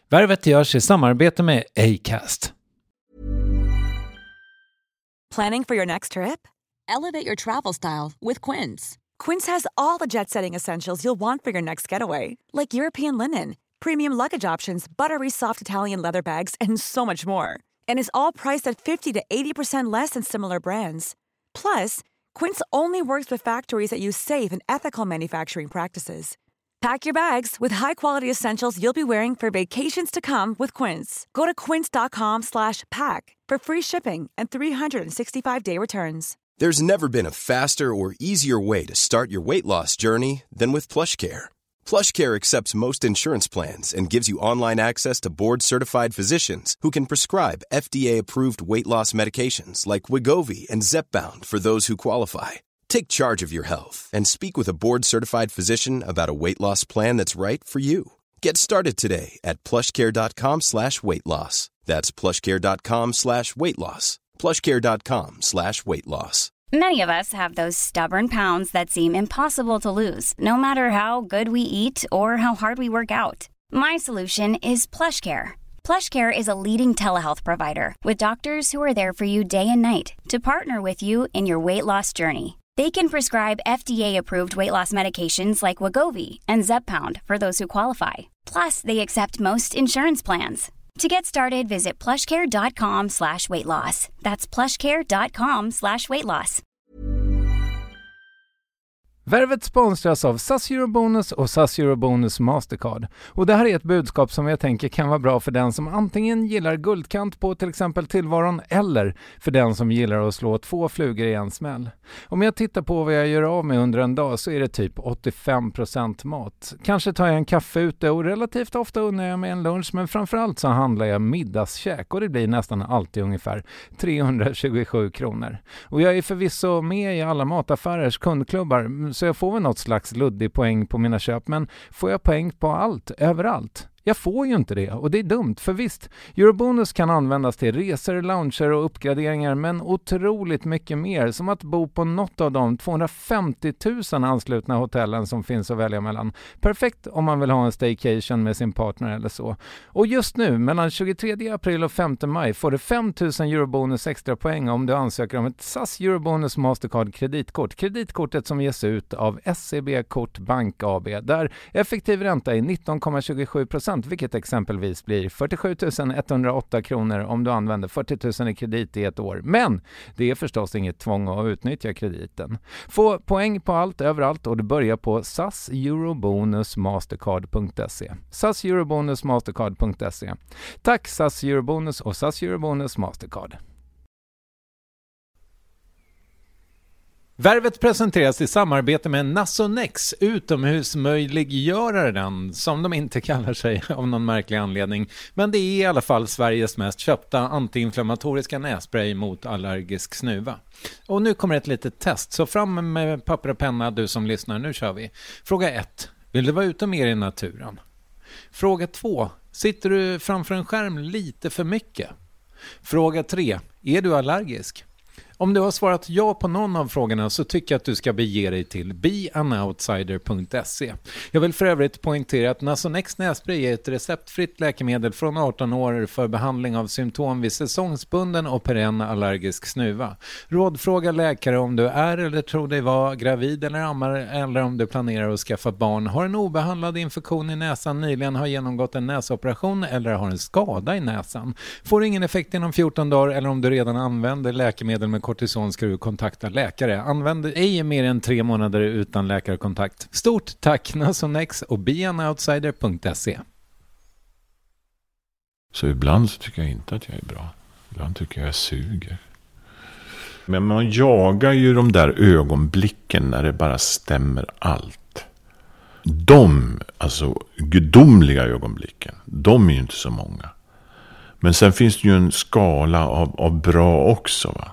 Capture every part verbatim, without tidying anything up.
Värvet görs i samarbete med Acast. Planning for your next trip? Elevate your travel style with Quince. Quince has all the jet-setting essentials you'll want for your next getaway, like European linen, premium luggage options, buttery soft Italian leather bags, and so much more. And is all priced at fifty to eighty percent less than similar brands. Plus, Quince only works with factories that use safe and ethical manufacturing practices. Pack your bags with high-quality essentials you'll be wearing for vacations to come with Quince. Go to quince.com slash pack for free shipping and three sixty-five day returns. There's never been a faster or easier way to start your weight loss journey than with PlushCare. PlushCare accepts most insurance plans and gives you online access to board-certified physicians who can prescribe F D A-approved weight loss medications like Wegovy and Zepbound for those who qualify. Take charge of your health and speak with a board-certified physician about a weight loss plan that's right for you. Get started today at plushcare.com slash weight loss. That's plushcare.com slash weight loss. plushcare.com slash weight loss. Many of us have those stubborn pounds that seem impossible to lose, no matter how good we eat or how hard we work out. My solution is PlushCare. PlushCare is a leading telehealth provider with doctors who are there for you day and night to partner with you in your weight loss journey. They can prescribe F D A-approved weight loss medications like Wegovy and Zepbound for those who qualify. Plus, they accept most insurance plans. To get started, visit plushcare.com slash weight loss. That's plushcare.com slash weight loss. Värvet sponsras av S A S Eurobonus och S A S Eurobonus Mastercard. Och det här är ett budskap som jag tänker kan vara bra för den som antingen gillar guldkant på till exempel tillvaron eller för den som gillar att slå två flugor i en smäll. Om jag tittar på vad jag gör av med under en dag så är det typ åttiofem procent mat. Kanske tar jag en kaffe ute och relativt ofta unnar jag mig en lunch, men framförallt så handlar jag middagskäk och det blir nästan alltid ungefär trehundratjugosju kronor. Och jag är förvisso med i alla mataffärers kundklubbar, så jag får väl något slags luddig poäng på mina köp, men får jag poäng på allt, överallt? Jag får ju inte det och det är dumt, för visst, Eurobonus kan användas till resor, lounger och uppgraderingar, men otroligt mycket mer, som att bo på något av de tvåhundrafemtio tusen anslutna hotellen som finns att välja mellan. Perfekt om man vill ha en staycation med sin partner eller så. Och just nu, mellan tjugotredje april och femte maj, får du fem tusen Eurobonus extra poäng om du ansöker om ett S A S Eurobonus Mastercard kreditkort. Kreditkortet som ges ut av S E B Kort Bank A B, där effektiv ränta är nitton komma tjugosju procent, vilket exempelvis blir fyrtiosju tusen etthundraåtta kronor om du använder fyrtio tusen i kredit i ett år. Men det är förstås inget tvång att utnyttja krediten. Få poäng på allt överallt och du börjar på S A S Eurobonus Mastercard punkt se. S A S Eurobonus Mastercard punkt se. Tack S A S Eurobonus och S A S Eurobonus Mastercard. Värvet presenteras i samarbete med Nasonex, utomhusmöjliggöraren, som de inte kallar sig av någon märklig anledning. Men det är i alla fall Sveriges mest köpta antiinflammatoriska nässpray mot allergisk snuva. Och nu kommer ett litet test, så fram med papper och penna du som lyssnar, nu kör vi. Fråga ett. Vill du vara ute mer i naturen? Fråga två. Sitter du framför en skärm lite för mycket? Fråga tre. Är du allergisk? Om du har svarat ja på någon av frågorna så tycker jag att du ska bege dig till be an outsider punkt se. Jag vill för övrigt poängtera att Nasonex nässpray är ett receptfritt läkemedel från arton år för behandling av symptom vid säsongsbunden och perenn allergisk snuva. Rådfråga läkare om du är eller tror dig vara gravid eller ammar, eller om du planerar att skaffa barn, har en obehandlad infektion i näsan, nyligen har genomgått en näsoperation eller har en skada i näsan. Får ingen effekt inom fjorton dagar eller om du redan använder läkemedel med kortison ska du kontakta läkare. Använd ej mer än tre månader utan läkarkontakt. Stort tack Nasonex och be an outsider punkt se. Så ibland så tycker jag inte att jag är bra. Ibland tycker jag jag suger. Men man jagar ju de där ögonblicken när det bara stämmer allt. De, alltså gudomliga ögonblicken, de är ju inte så många. Men sen finns det ju en skala av, av bra också, va?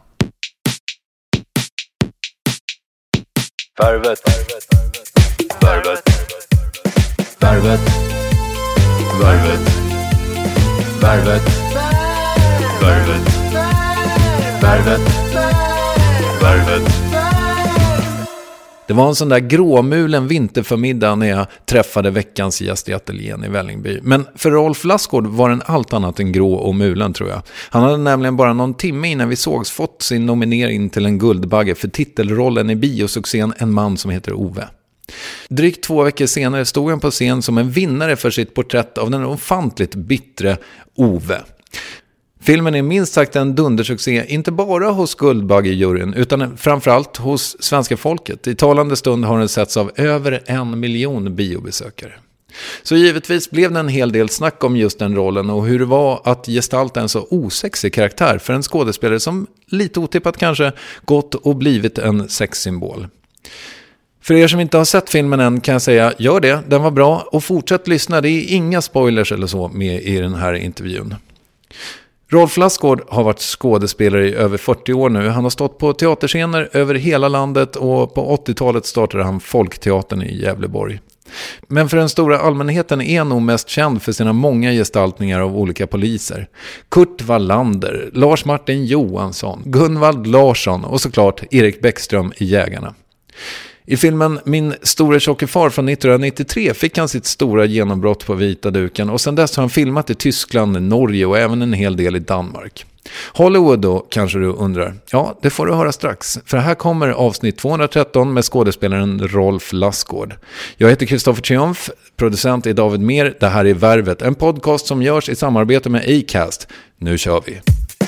Värvet. Värvet. Värvet. Värvet. Värvet. Värvet. Värvet. Värvet. Det var en sån där gråmulen vinterförmiddag när jag träffade veckans gäst i ateljén i Vällingby. Men för Rolf Lassgård var den allt annat än grå och mulen, tror jag. Han hade nämligen bara någon timme innan vi sågs fått sin nominering till en Guldbagge för titelrollen i biosuccén En man som heter Ove. Drygt två veckor senare stod han på scen som en vinnare för sitt porträtt av den ofantligt bittre Ove. Filmen är minst sagt en dundersuccé, inte bara hos Guldbaggejuryn utan framförallt hos svenska folket. I talande stund har den setts av över en miljon biobesökare. Så givetvis blev det en hel del snack om just den rollen och hur det var att gestalta en så osexig karaktär för en skådespelare som lite otippat kanske gått och blivit en sexsymbol. För er som inte har sett filmen än kan jag säga, gör det, den var bra och fortsätt lyssna, det är inga spoilers eller så med i den här intervjun. Rolf Lassgård har varit skådespelare i över fyrtio år nu. Han har stått på teaterscener över hela landet och på åttiotalet startade han Folkteatern i Gävleborg. Men för den stora allmänheten är han nog mest känd för sina många gestaltningar av olika poliser. Kurt Wallander, Lars Martin Johansson, Gunvald Larsson och såklart Erik Bäckström i Jägarna. I filmen Min store tjocke far från nittonhundranittiotre fick han sitt stora genombrott på vita duken och sedan dess har han filmat i Tyskland, Norge och även en hel del i Danmark. Hollywood då, kanske du undrar? Ja, det får du höra strax. För här kommer avsnitt tvåhundratretton med skådespelaren Rolf Lassgård. Jag heter Kristoffer Triumf, producent är David Mer. Det här är Värvet, en podcast som görs i samarbete med Acast. Nu kör vi!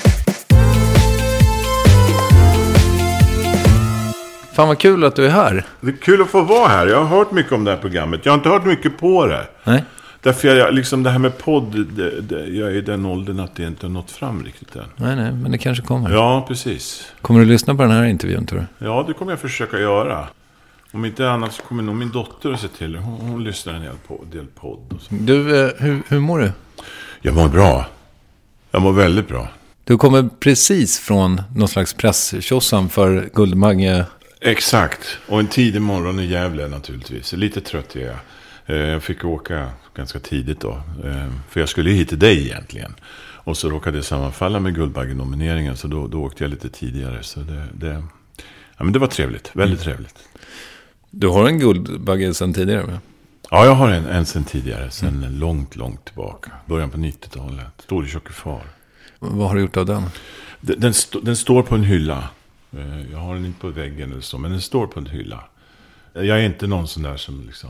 Fan vad kul att du är här. Det är kul att få vara här. Jag har hört mycket om det här programmet. Jag har inte hört mycket på det. Nej. Därför jag, liksom det här med podd, det, det, jag är i den åldern att det inte har nått fram riktigt än. Nej, nej, men det kanske kommer. Ja, precis. Kommer du lyssna på den här intervjun, tror du? Ja, det kommer jag försöka göra. Om inte annat så kommer nog min dotter att se till. Hon, hon lyssnar en del, på, del podd. Och så. Du, eh, hur, hur mår du? Jag mår bra. Jag mår väldigt bra. Du kommer precis från någon slags presstjossan för Guldbagge. Exakt. Och en tidig morgon i Gävle naturligtvis. Lite trött är jag. Jag fick åka ganska tidigt då. För jag skulle hit till dig egentligen. Och så råkade det sammanfalla med Guldbagge-nomineringen. Så då, då åkte jag lite tidigare. Så det, det, ja, men det var trevligt. Väldigt mm. trevligt. Du har en Guldbagge sedan tidigare med? Ja, jag har en, en sedan tidigare. Sedan mm. långt, långt tillbaka. Början på nittiotalet. Store tjocke far. Vad har du gjort av den? Den, den, st- den står på en hylla. Jag har den inte på väggen eller så, men den står på en hylla. Jag är inte någon sån där som liksom,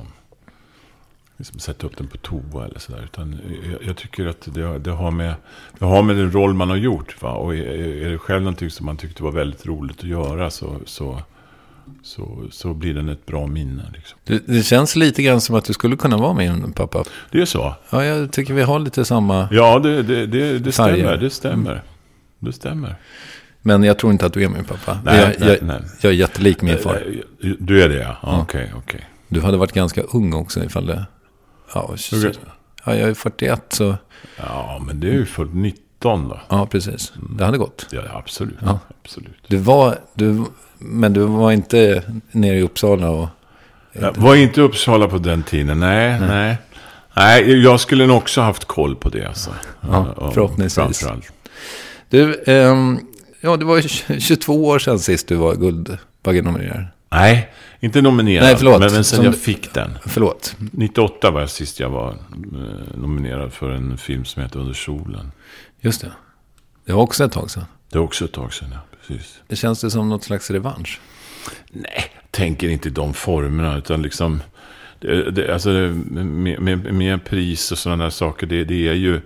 liksom sätter upp den på toa eller sådär. Utan jag, jag tycker att det, det, har med, det har med den roll man har gjort. Va? Och är, är det själv någonting som man tyckte var väldigt roligt att göra så, så, så, så blir den ett bra minne. Liksom. Det, det känns lite grann som att du skulle kunna vara med en pappa. Det är så? Ja, jag tycker vi har lite samma. Ja, det, det, det, det stämmer. Det stämmer. Det stämmer. Men jag tror inte att du är min pappa. Nej, jag, nej, jag, nej. jag är jättelik min far. Du är det, ja. Okej, okej. Okay, okay. Du hade varit ganska ung också ifall det... Ja, okay. ja, jag är fyrtioett så... Ja, men det är ju för nitton då. Ja, precis. Det hade gått. Ja, absolut. Ja. absolut. Du var... Du, men du var inte nere i Uppsala och... Jag var inte i Uppsala på den tiden, nej, nej. Nej, nej jag skulle nog också haft koll på det. Alltså. Ja, ja förhoppningsvis. Du... Ähm, Ja, det var tjugotvå år sedan sist du var Guldbagge-nominerad. Nej, inte nominerad. Nej, förlåt. Men, men sen som jag fick den. Förlåt. nittioåtta var jag sist jag var eh, nominerad för en film som heter Under solen. Just det. Det var också ett tag sedan. Det var också ett tag sedan, ja. Precis. Det känns det som något slags revansch? Nej, jag tänker inte i de formerna. Utan liksom, det, det, alltså med, med, med pris och sådana där saker, det, det är ju...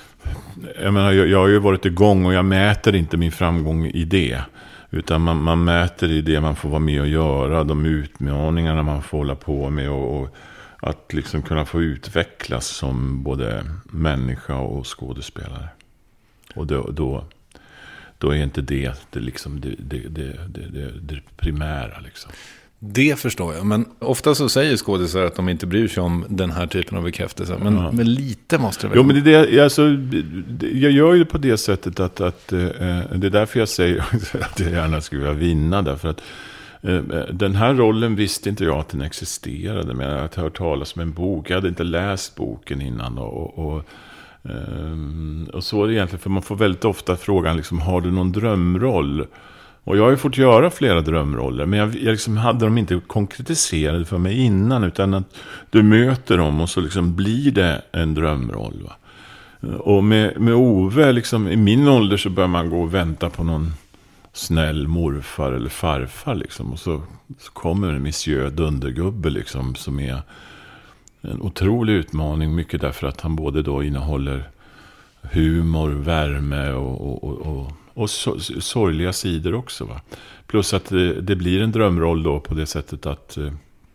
Jag menar, jag, jag har ju varit igång och jag mäter inte min framgång i det. Utan man, man mäter i det man får vara med och göra. De utmaningarna man får hålla på med. Och, och att liksom kunna få utvecklas som både människa och skådespelare. Och då, då, då är inte det det, liksom, det, det, det, det, det primära liksom. Det förstår jag, men ofta så säger skådespelare att de inte bryr sig om den här typen av bekräftelse. Men, ja. men lite måste det väl. Jo, men det är det, alltså, jag gör ju det på det sättet att, att eh, det är därför jag säger att jag gärna skulle vilja vinna. Därför att eh, den här rollen visste inte jag att den existerade. Men jag hade hört talas om en bok. Jag hade inte läst boken innan. Och, och, eh, och så är det egentligen, för man får väldigt ofta frågan liksom, har du någon drömroll? Och jag har ju fått göra flera drömroller, men jag, jag liksom hade dem inte konkretiserade för mig innan, utan att du möter dem och så liksom blir det en drömroll. Va? Och med, med Ove, liksom, i min ålder så börjar man gå och vänta på någon snäll morfar eller farfar. Liksom, och så, så kommer en Monsieur Dundergubbe liksom, som är en otrolig utmaning, mycket därför att han både då innehåller humor, värme och, och, och, och, och so- sorgliga sidor också. Va? Plus att det, det blir en drömroll då på det sättet att eh,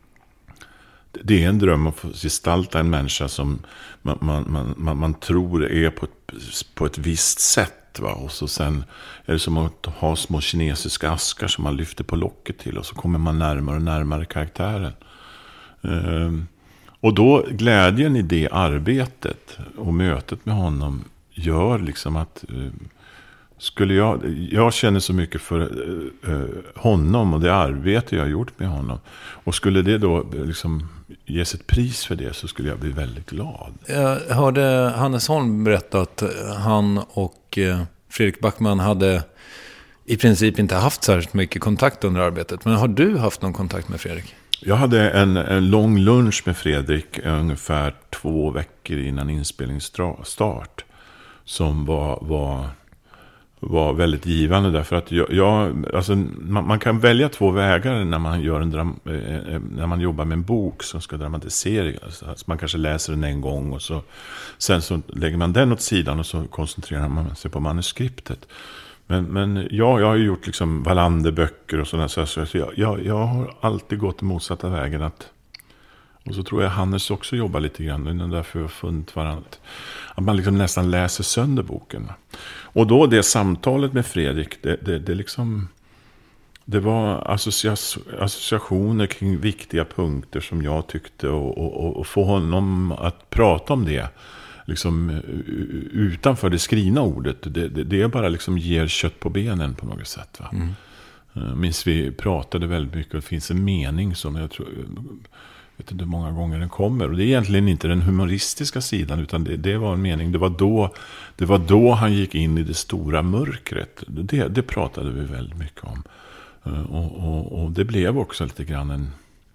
det är en dröm att få gestalta en människa som man, man, man, man, man tror är på ett, på ett visst sätt. Va? Och så sen är det som att ha små kinesiska askar som man lyfter på locket till, och så kommer man närmare och närmare karaktären. Eh, och då glädjen i det arbetet och mötet med honom gör liksom att uh, skulle jag jag känner så mycket för uh, uh, honom och det arbete jag har gjort med honom, och skulle det då liksom ges ett pris för det, så skulle jag bli väldigt glad. Jag hörde Hannes Holm berätta att han och uh, Fredrik Backman hade i princip inte haft särskilt mycket kontakt under arbetet, men har du haft någon kontakt med Fredrik? Jag hade en, en lång lunch med Fredrik ungefär två veckor innan inspelningsstart, som var, var, var väldigt givande, därför att jag, jag, alltså, man, man kan välja två vägar när man, gör en dram, eh, när man jobbar med en bok som ska dramatiseras. Alltså, man kanske läser den en gång och så, sen så lägger man den åt sidan och så koncentrerar man sig på manuskriptet. Men, men ja, jag har ju gjort liksom Wallander-böcker och sådana, så, så jag, jag, jag har alltid gått den motsatta vägen. Att, och så tror jag Hannes också jobbar lite grann, och därför har jag funnit varandra. Att man liksom nästan läser sönder boken. Och då det samtalet med Fredrik, det, det, det, liksom, det var associationer kring viktiga punkter som jag tyckte, och, och, och få honom att prata om det liksom utanför det skrivna ordet, det, det, det är bara liksom ger kött på benen på något sätt. Va? Mm. Minns vi pratade väldigt mycket, och det finns en mening som jag tror, vet inte hur många gånger den kommer, och det är egentligen inte den humoristiska sidan, utan det, det var en mening, det var då det var då han gick in i det stora mörkret. Det, det pratade vi väldigt mycket om, och, och, och det blev också lite grann en,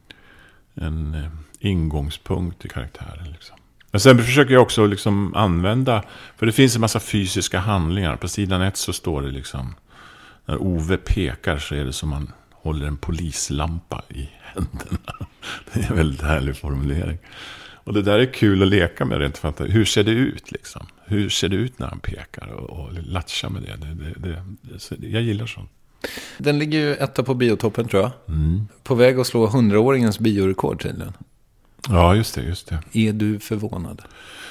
en ingångspunkt i karaktären liksom. Men sen försöker jag också liksom använda, för det finns en massa fysiska handlingar. På sidan ett så står det liksom, när Ove pekar så är det som man håller en polislampa i händerna. Det är en väldigt härlig formulering. Och det där är kul att leka med rent fantastiskt. Hur ser det ut liksom? Hur ser det ut när han pekar och, och latchar med det? det, det, det, det jag gillar sånt. Den ligger ju etta på biotoppen, tror jag. Mm. På väg att slå hundraåringens biorekord tydligen. Ja, just det, just det. Är du förvånad?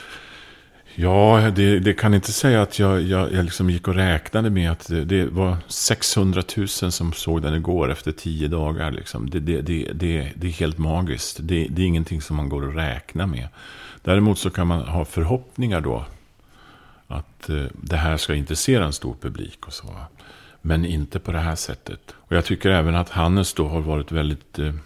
Ja, det, det kan inte säga att jag, jag, jag liksom gick och räknade med att det, det var sexhundratusen som såg den igår efter tio dagar. Liksom. Det, det, det, det, det är helt magiskt. Det, det är ingenting som man går och räknar med. Däremot så kan man ha förhoppningar då att eh, det här ska intressera en stor publik och så. Men inte på det här sättet. Och jag tycker även att Hannes då har varit väldigt eh,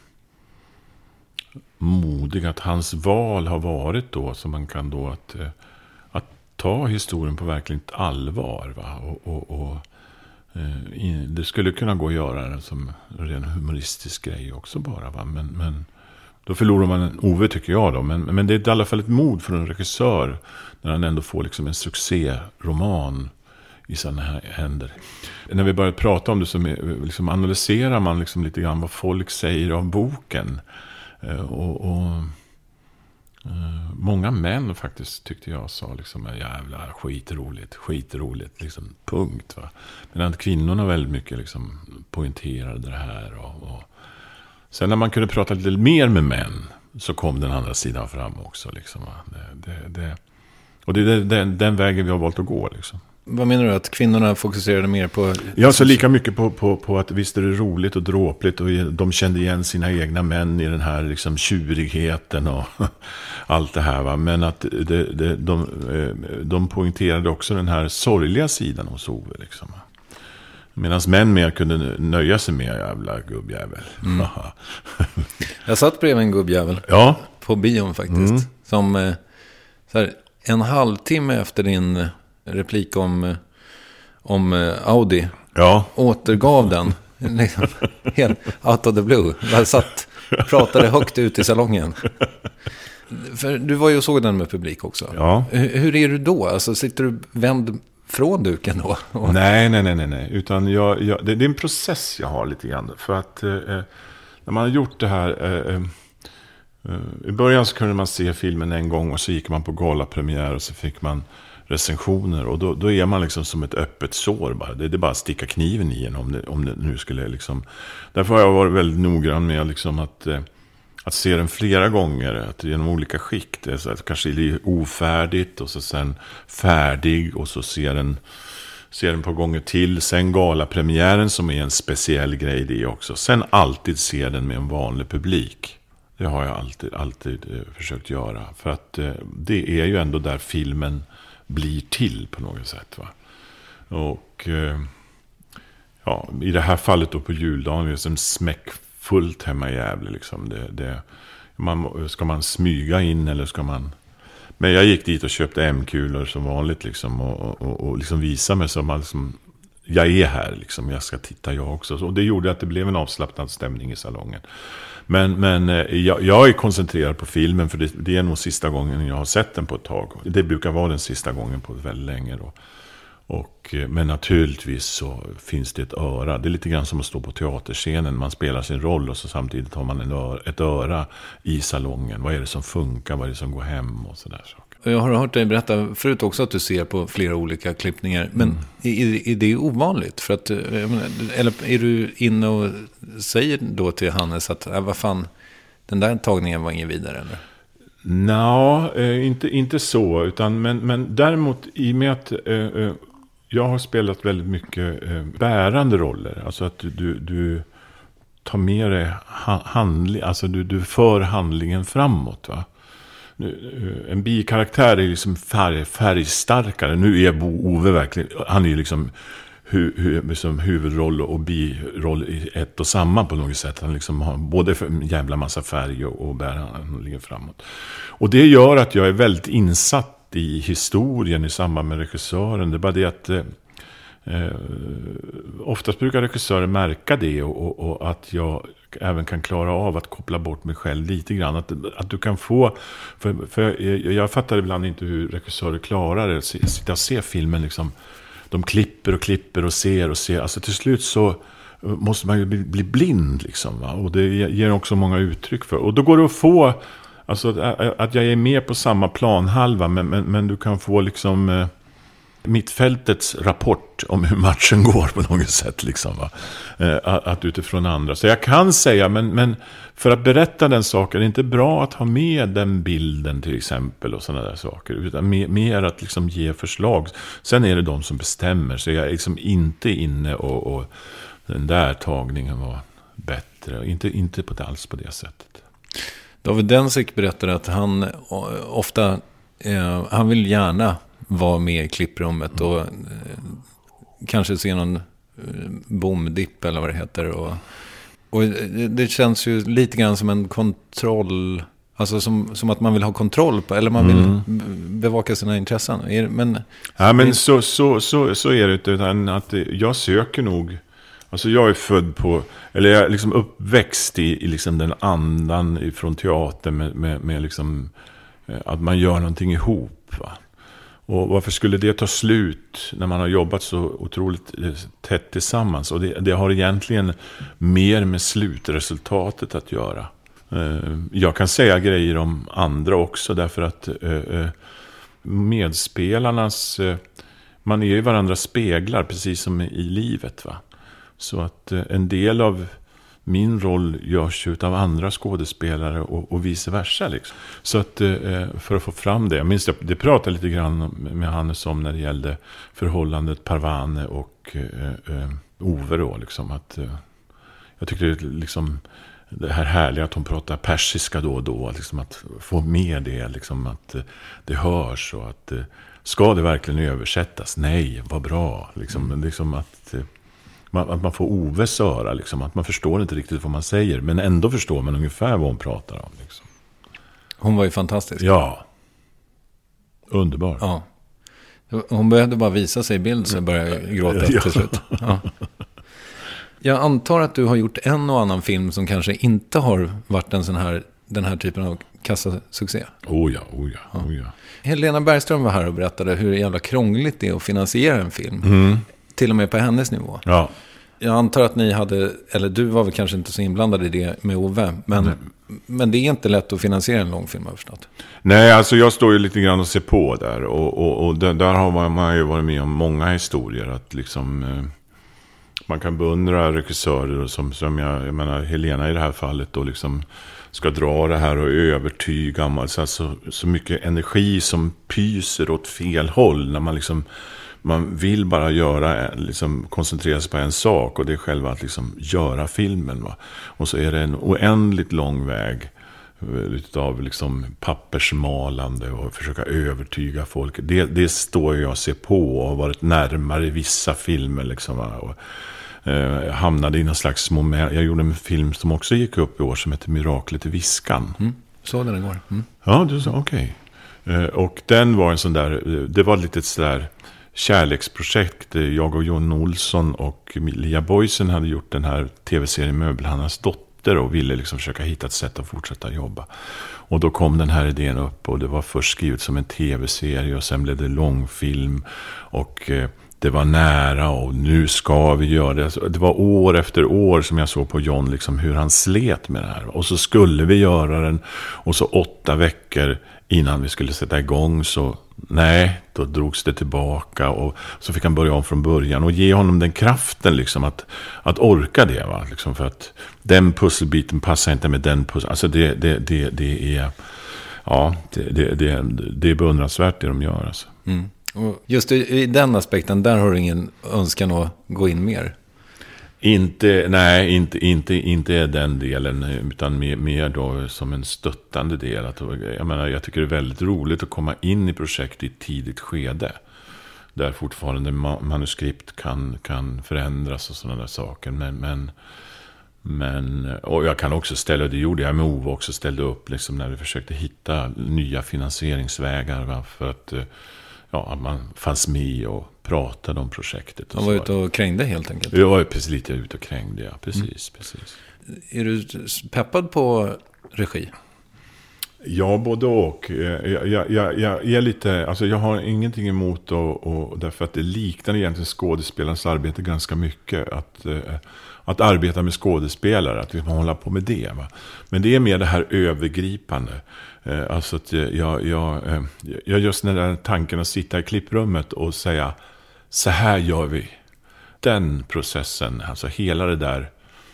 modig. Att hans val har varit då, så man kan då att, eh, att ta historien på verkligen allvar. Va? Och, och, och eh, in, det skulle kunna gå att göra det som en ren humoristisk grej också bara. Va? Men, men då förlorar man en Ove, tycker jag då. Men, men det är i alla fall ett mod för en regissör när han ändå får liksom en succéroman i sådana här händer. När vi börjar prata om det så liksom analyserar man liksom lite grann vad folk säger om boken. Och, och uh, många män faktiskt tyckte jag sa liksom, jävlar, skitroligt, skitroligt, liksom, punkt. Va? Medan kvinnorna väldigt mycket liksom poängterade det här. Och, och sen när man kunde prata lite mer med män så kom den andra sidan fram också. Liksom, va? Det, det, det, och det är den, den vägen vi har valt att gå liksom. Vad menar du, att kvinnorna fokuserade mer på... Ja, så lika mycket på, på, på att visst är det roligt och dråpligt, och de kände igen sina egna män i den här liksom tjurigheten och allt det här. Va? Men att det, det, de, de poängterade också den här sorgliga sidan hos Ove. Liksom. Medan män mer kunde nöja sig med jävla gubbjävel. Mm. Jag satt bredvid en gubbjävel, ja, på bion faktiskt. Mm. Som så här, en halvtimme efter din replik om, om Audi, Ja. återgav den. Liksom, helt out of the blue. Jag satt, pratade högt ut i salongen. För du var ju och såg den med publik också. Ja. Hur, hur är du då? Alltså, sitter du vänd från duken då? Nej, nej, nej, nej, nej. Utan jag, jag, det, det är en process jag har lite grann. För att eh, när man har gjort det här... Eh, eh, I början så kunde man se filmen en gång och så gick man på galapremiär och så fick man recensioner. Och då, då är man liksom som ett öppet sår bara. Det, det är bara att sticka kniven i en om det, om det nu skulle liksom... Därför har jag varit väldigt noggrann med liksom att... Eh, Att se den flera gånger, att genom olika skikt. Så att kanske är det ofärdigt och så sen färdig och så ser den, ser den på gånger till. Sen galapremiären som är en speciell grej det också. Sen alltid se den med en vanlig publik. Det har jag alltid, alltid eh, försökt göra. För att eh, det är ju ändå där filmen blir till på något sätt. Va? Och eh, ja, i det här fallet då på juldagen är det som smäck fullt hemma i Gävle liksom. Det, det, man, ska man smyga in eller ska man... Men jag gick dit och köpte M-kulor som vanligt liksom, och, och, och liksom visa mig som liksom, jag är här liksom, jag ska titta jag också. Och det gjorde att det blev en avslappnad stämning i salongen. Men, men jag, jag är koncentrerad på filmen för det, det är nog sista gången jag har sett den på ett tag. Det brukar vara den sista gången på väldigt länge då. Och, men naturligtvis så finns det ett öra. Det är lite grann som att stå på teaterscenen. Man spelar sin roll och så samtidigt har man en öra, ett öra i salongen. Vad är det som funkar? Vad är det som går hem? Och sådär saker. Jag har hört dig berätta förut också att du ser på flera olika klippningar. Men mm. är, är det ovanligt? För att, eller är du inne och säger då till Hannes att äh, vad fan, den där tagningen var ingen vidare eller? Nå, eh, inte, inte så. Utan, men, men däremot i och med att... Eh, jag har spelat väldigt mycket eh, bärande roller. Alltså att du, du, du tar med dig handling, alltså du, du för handlingen framåt. Va? Nu, en bikaraktär är liksom färg, färgstarkare. Nu är Bo Ove verkligen, han är ju liksom, hu, hu, liksom huvudroll och biroll i ett och samma på något sätt. Han liksom har både en jävla massa färg och, och bär handlingen framåt. Och det gör att jag är väldigt insatt i historien i samband med regissören. Det är bara det att eh, oftast brukar regissören märka det och, och, och att jag även kan klara av att koppla bort mig själv lite grann. Att, att du kan få, för, för jag, jag fattar ibland inte hur regissörer klarar det. Sitta och se filmen liksom, de klipper och klipper och ser och ser. Alltså till slut så måste man ju bli, bli blind liksom, va? Och det ger också många uttryck för. Och då går det att få... Alltså att, att jag är med på samma planhalva men, men, men du kan få liksom eh, mittfältets rapport om hur matchen går på något sätt liksom, va? Eh, att, att utifrån andra. Så jag kan säga, men, men för att berätta den saken är det inte bra att ha med den bilden till exempel och sådana där saker. Utan mer, mer att liksom ge förslag. Sen är det de som bestämmer. Så jag är liksom inte inne och, och den där tagningen var bättre. Inte, inte på det, alls på det sättet. David Dencik berättade att han ofta, eh, han vill gärna vara med i klipprummet och eh, kanske se någon eh, bomdipp eller vad det heter. Och, och det, det känns ju lite grann som en kontroll, alltså som, som att man vill ha kontroll på, eller man vill mm. bevaka sina intressen. Men, ja, men så, så, så, så är det inte, utan att jag söker nog. Alltså jag är född på, eller jag är liksom uppväxt i, i liksom den andan från teatern med, med, med liksom, att man gör någonting ihop. Va? Och varför skulle det ta slut när man har jobbat så otroligt tätt tillsammans? Och det, det har egentligen mer med slutresultatet att göra. Jag kan säga grejer om andra också därför att medspelarnas, man är ju varandras speglar precis som i livet, va? Så att en del av min roll görs ut av andra skådespelare och, och vice versa. Liksom. Så att för att få fram det. Jag minns att det pratade lite grann med Hannes om när det gällde förhållandet Parvane och eh, Ove då. Liksom, att, eh, jag tyckte det, liksom, det här härliga att hon pratar persiska då och då. Liksom, att få med det, liksom, att eh, det hörs och att eh, ska det verkligen översättas? Nej, vad bra. Liksom, mm. liksom att... Eh, Att man får Oves öra, liksom. Att man förstår inte riktigt vad man säger. Men ändå förstår man ungefär vad hon pratar om. Liksom. Hon var ju fantastisk. Ja. Underbar. Ja. Hon behövde bara visa sig i bild så började jag gråta till slut. Ja. Jag antar att du har gjort en och annan film som kanske inte har varit en sån här, den här typen av kassasuccé. Oh ja, oh ja, ja. Oh ja. Helena Bergström var här och berättade hur jävla krångligt det är att finansiera en film. Mm. Till och med på hennes nivå. Ja. Jag antar att ni hade, eller du var väl kanske inte så inblandad i det med Ove, men, men det är inte lätt att finansiera en långfilm, har jag förstått. Nej, alltså jag står ju lite grann och ser på där. Och, och, och där, där har man ju varit med om många historier. Att liksom, eh, man kan beundra regissörer som, som jag, jag menar Helena i det här fallet då liksom ska dra det här och övertyga. Alltså, så, så mycket energi som pyser åt fel håll när man liksom... Man vill bara göra, liksom, koncentrera sig på en sak, och det är själva att liksom göra filmen. Va? Och så är det en oändligt lång väg utav liksom pappersmalande och försöka övertyga folk. Det, det står jag och ser på och har varit närmare i vissa filmer. Liksom, och, eh, hamnade i någon slags moment. Jag gjorde en film som också gick upp i år som heter Miraklet i Viskan. Mm. Så den igår. Mm. Ja, du sa okej. Okay. Eh, och den var en sån där, det var lite sådär kärleksprojekt. Jag och Jon Olsson och Lia Boysen hade gjort den här tv-serien Möbelhandlarnas dotter och ville liksom försöka hitta ett sätt att fortsätta jobba. Och då kom den här idén upp, och det var först skrivet som en tv-serie och sen blev det långfilm, och eh, det var nära och nu ska vi göra det. Det var år efter år som jag såg på Jon liksom hur han slet med det här. Och så skulle vi göra den, och så åtta veckor innan vi skulle sätta igång så nej, då drogs det tillbaka, och så fick han börja om från början och ge honom den kraften liksom att, att orka det, va? Liksom, för att den pusselbiten passar inte med den pussel. Alltså det, det, det, det är ja, det, det, det, det är beundransvärt det de gör alltså. Mm. Och just i, i den aspekten, där har du ingen önskan att gå in mer? Inte, nej, inte, inte, inte den delen, utan mer, mer då som en stöttande del. Att, jag menar, jag tycker det är väldigt roligt att komma in i projekt i ett tidigt skede. Där fortfarande manuskript kan, kan förändras och sådana där saker. Men, men, men, och jag kan också ställa, det gjorde jag med Ove också, ställde upp liksom när vi försökte hitta nya finansieringsvägar. Va, för att, ja, att man fanns med och pratade om projektet. Han var ute och krängde helt enkelt. Jag var precis lite ute och krängde, ja. Precis, mm. precis. Är du peppad på regi? Ja, både och. Jag, jag, jag, jag är lite, alltså jag har ingenting emot och, och därför att det liknar egentligen skådespelarens arbete ganska mycket. Att, att arbeta med skådespelare, att man håller på med det. Va? Men det är mer det här övergripande. Alltså att jag, jag, jag just den där tanken att sitta i klipprummet och säga så här gör vi. Den processen, alltså hela det där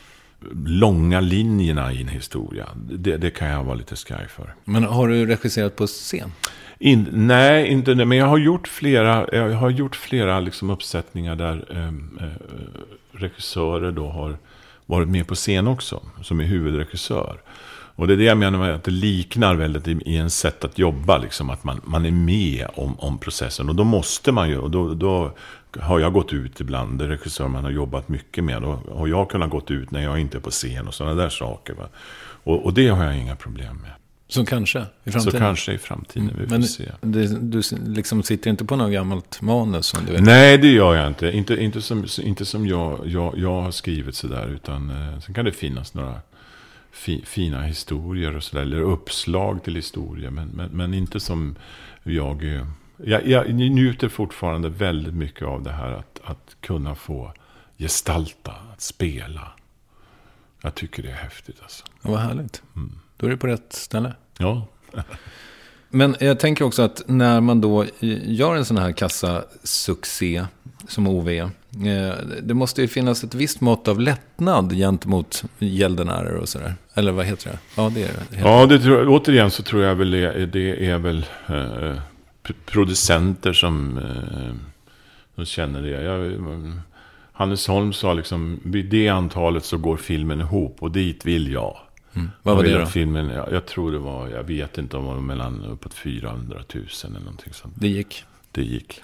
långa linjerna i en historia, det, det kan jag vara lite skraj för. Men har du regisserat på scen? In, nej, inte det. Men jag har gjort flera, jag har gjort flera liksom uppsättningar där eh, eh, regissörer då har varit med på scen också, som är huvudregissör. Och det är det jag menar med att det liknar väldigt i, i en sätt att jobba, liksom, att man, man är med om, om processen. Och då måste man ju, och då, då har jag gått ut ibland, det regissörer man har jobbat mycket med, och har jag kunnat gått ut när jag inte är på scen och sådana där saker. Va? Och, och det har jag inga problem med. Så kanske i framtiden? Så kanske i framtiden, vi får Men se. Det, du liksom sitter inte på något gammalt manus som du vet? Nej, det gör jag inte. Inte, inte som, inte som jag, jag, jag har skrivit sådär, utan eh, sen kan det finnas några fi, fina historier och sådär, eller uppslag till historier, men, men, men inte som jag, eh, jag... Jag njuter fortfarande väldigt mycket av det här att, att kunna få gestalta, att spela. Jag tycker det är häftigt alltså. Ja, vad härligt. Mm. Då är det på rätt ställe. Ja. Men jag tänker också att när man då gör en sån här kassasuccé som O V, det måste ju finnas ett visst mått av lättnad gentemot gäldenärer och sådär. Eller vad heter det? Ja, det är det. Ja, det tror, återigen så tror jag väl det, det är väl eh, producenter som, eh, som känner det. Jag, Hannes Holm sa liksom, vid det antalet så går filmen ihop, och dit vill jag. Mm. Vad var det då? Filmen, jag, jag tror det var, jag vet inte om det var mellan uppåt fyrahundratusen eller någonting sånt. Det gick. Det gick.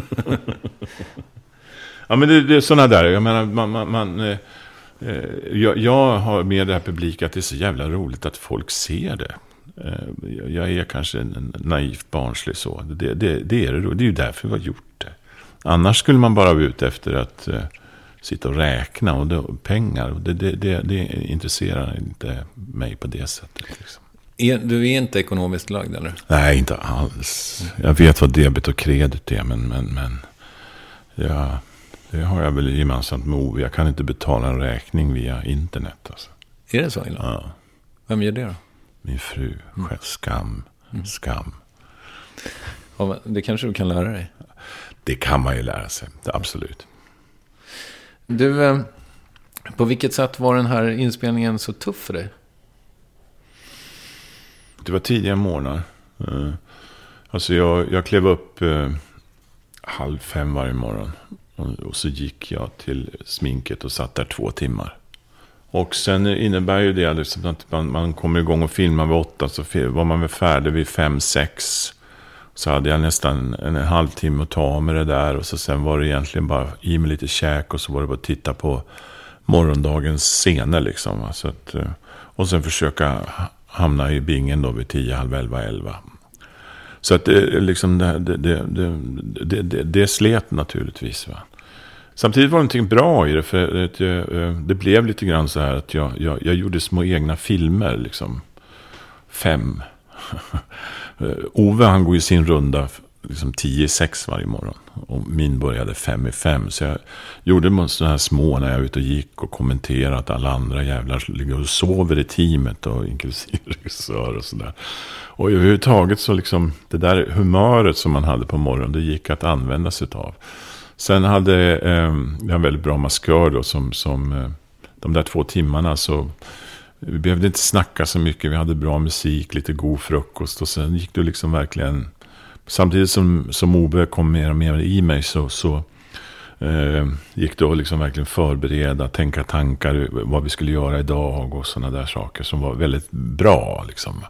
Ja, men det, det är sådana där, jag menar, man, man, man eh, jag, jag har med det här publik att det är så jävla roligt att folk ser det. Jag är kanske en naivt barnslig så. Det, det, det är det då. Det är ju därför vi har gjort det. Annars skulle man bara vara ute efter att uh, sitta och räkna och det, pengar. Och det, det, det, det intresserar inte mig på det sättet. Liksom. Är, du är inte ekonomiskt lagd, eller? Nej, inte alls. Jag vet vad debet och kredit är, men, men, men ja, det har jag väl gemensamt med Ove. Jag kan inte betala en räkning via internet. Alltså. Är det så illa? Ja. Vem gör det då? Min fru. Mm. Skam. Mm. Skam. Ja, det kanske du kan lära dig. Det kan man ju lära sig, absolut. Du, på vilket sätt var den här inspelningen så tuff för dig? Det var tidiga morgnar. Alltså jag, jag klev upp eh, halv fem varje morgon. Och, och så gick jag till sminket och satt där två timmar. Och sen innebär ju det liksom att man, man kommer igång och filmar vid åtta. Så var man väl färdig vid fem, sex. Så hade jag nästan en, en halvtimme att ta med det där. Och så sen var det egentligen bara i med lite käk. Och så var det bara att titta på morgondagens scener liksom. Så att, och sen försöka hamna i bingen då vid tio, halv elva, elva. Så att det, liksom det, det, det, det, det, det slet naturligtvis. Va? Samtidigt var det någonting bra i det. För att jag, det blev lite grann så här att jag, jag, jag gjorde små egna filmer. Liksom. Fem. Ove han går i sin runda liksom tio i sex varje morgon. Och min började fem i fem. Så jag gjorde sådana här små när jag var ute och gick och kommenterade att alla andra jävlar ligger och sover i teamet. Och inklusive regissör och sådär. Och överhuvudtaget så liksom det där humöret som man hade på morgonen, det gick att använda sig av. Sen hade eh, jag en väldigt bra maskör då som, som eh, de där två timmarna så vi behövde inte snacka så mycket. Vi hade bra musik, lite god frukost och sen gick det liksom verkligen samtidigt som, som Ove kom mer och mer i mig så, så eh, gick det att liksom verkligen förbereda, tänka tankar vad vi skulle göra idag och sådana där saker som var väldigt bra liksom.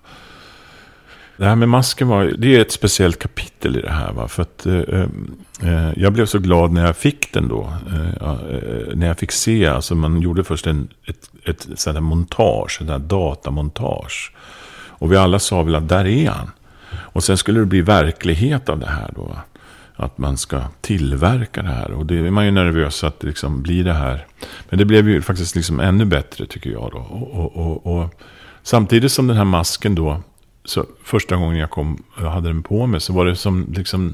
Det här med masken var, det är ett speciellt kapitel i det här va? För att eh, eh, jag blev så glad när jag fick den då eh, eh, när jag fick se, alltså man gjorde först en, ett, ett sådant här montage, ett sådant här datamontage och vi alla sa väl att där är han och sen skulle det bli verklighet av det här då va? Att man ska tillverka det här och det är man ju nervös att det liksom blir det här, men det blev ju faktiskt liksom ännu bättre tycker jag då och, och, och, och samtidigt som den här masken då så första gången jag kom jag hade den på mig så var det som liksom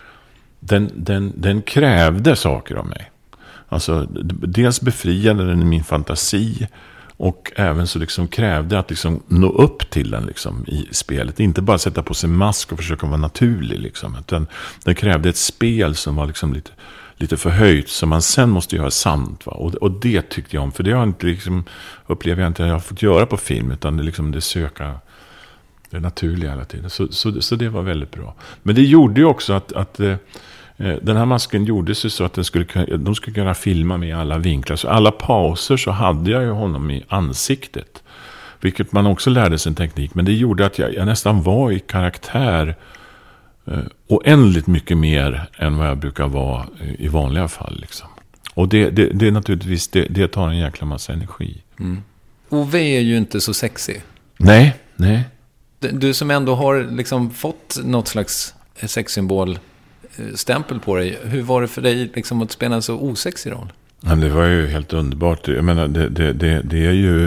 den, den, den krävde saker av mig. Alltså dels befriade den i min fantasi och även så liksom krävde att liksom nå upp till den liksom i spelet. Inte bara sätta på sig mask och försöka vara naturlig liksom. Utan den krävde ett spel som var liksom lite, lite förhöjt som man sen måste göra sant va. Och, och det tyckte jag om för det har jag inte liksom upplever jag inte att jag har fått göra på film utan det liksom det söka det är naturligt hela tiden. Så, så, så det var väldigt bra. Men det gjorde ju också att, att eh, den här masken gjordes ju så att den skulle, de skulle kunna filma med i alla vinklar. Så alla pauser så hade jag ju honom i ansiktet. Vilket man också lärde sig en teknik. Men det gjorde att jag, jag nästan var i karaktär eh, oändligt mycket mer än vad jag brukar vara i vanliga fall. Liksom. Och det, det, det är naturligtvis, det, det tar en jäkla massa energi. Mm. Ove är ju inte så sexig. Nej, nej. Du som ändå har liksom fått något slags sexsymbolstämpel på dig. Hur var det för dig liksom att spela en så osexig roll? Ja, det var ju helt underbart. Jag menar, det, det, det, det är ju...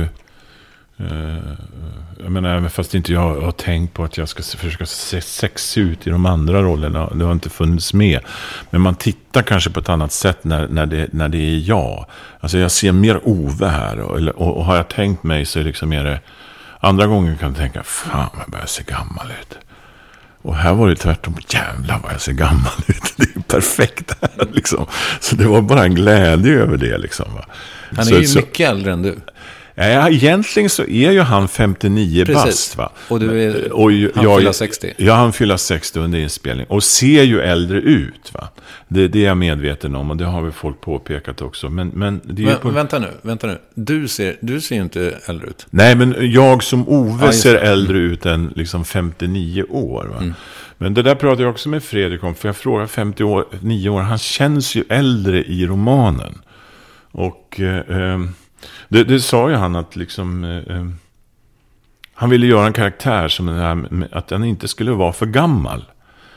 Eh, jag menar, fast inte jag har tänkt på att jag ska försöka se sex ut i de andra rollerna. Det har inte funnits med. Men man tittar kanske på ett annat sätt när, när, det, när det är jag. Alltså jag ser mer Ove här. Och, och, och har jag tänkt mig så är det liksom mer... Andra gånger kan jag tänka, fan jag börjar se gammal ut. Och här var det tvärtom, jävlar vad jag ser gammal ut. Det är perfekt här liksom. Så det var bara en glädje över det liksom. Va? Han är så, ju så, mycket äldre än du. Ja, egentligen så är ju han femtionio bast va. Och du är, och jag, han fyller sextio. Ja, han fyller sextio under inspelning. Och ser ju äldre ut va. Det, det är jag medveten om och det har vi folk påpekat också. Men, men, det är men på... vänta nu, vänta nu. Du ser, du ser ju inte äldre ut. Nej, men jag som Ove ja, ser äldre ut än liksom femtionio år va. Mm. Men det där pratade jag också med Fredrik om. För jag frågar femtionio år, han känns ju äldre i romanen. Och... Eh, Det, det sa ju han att liksom, eh, Han ville göra en karaktär som den här, att den inte skulle vara för gammal.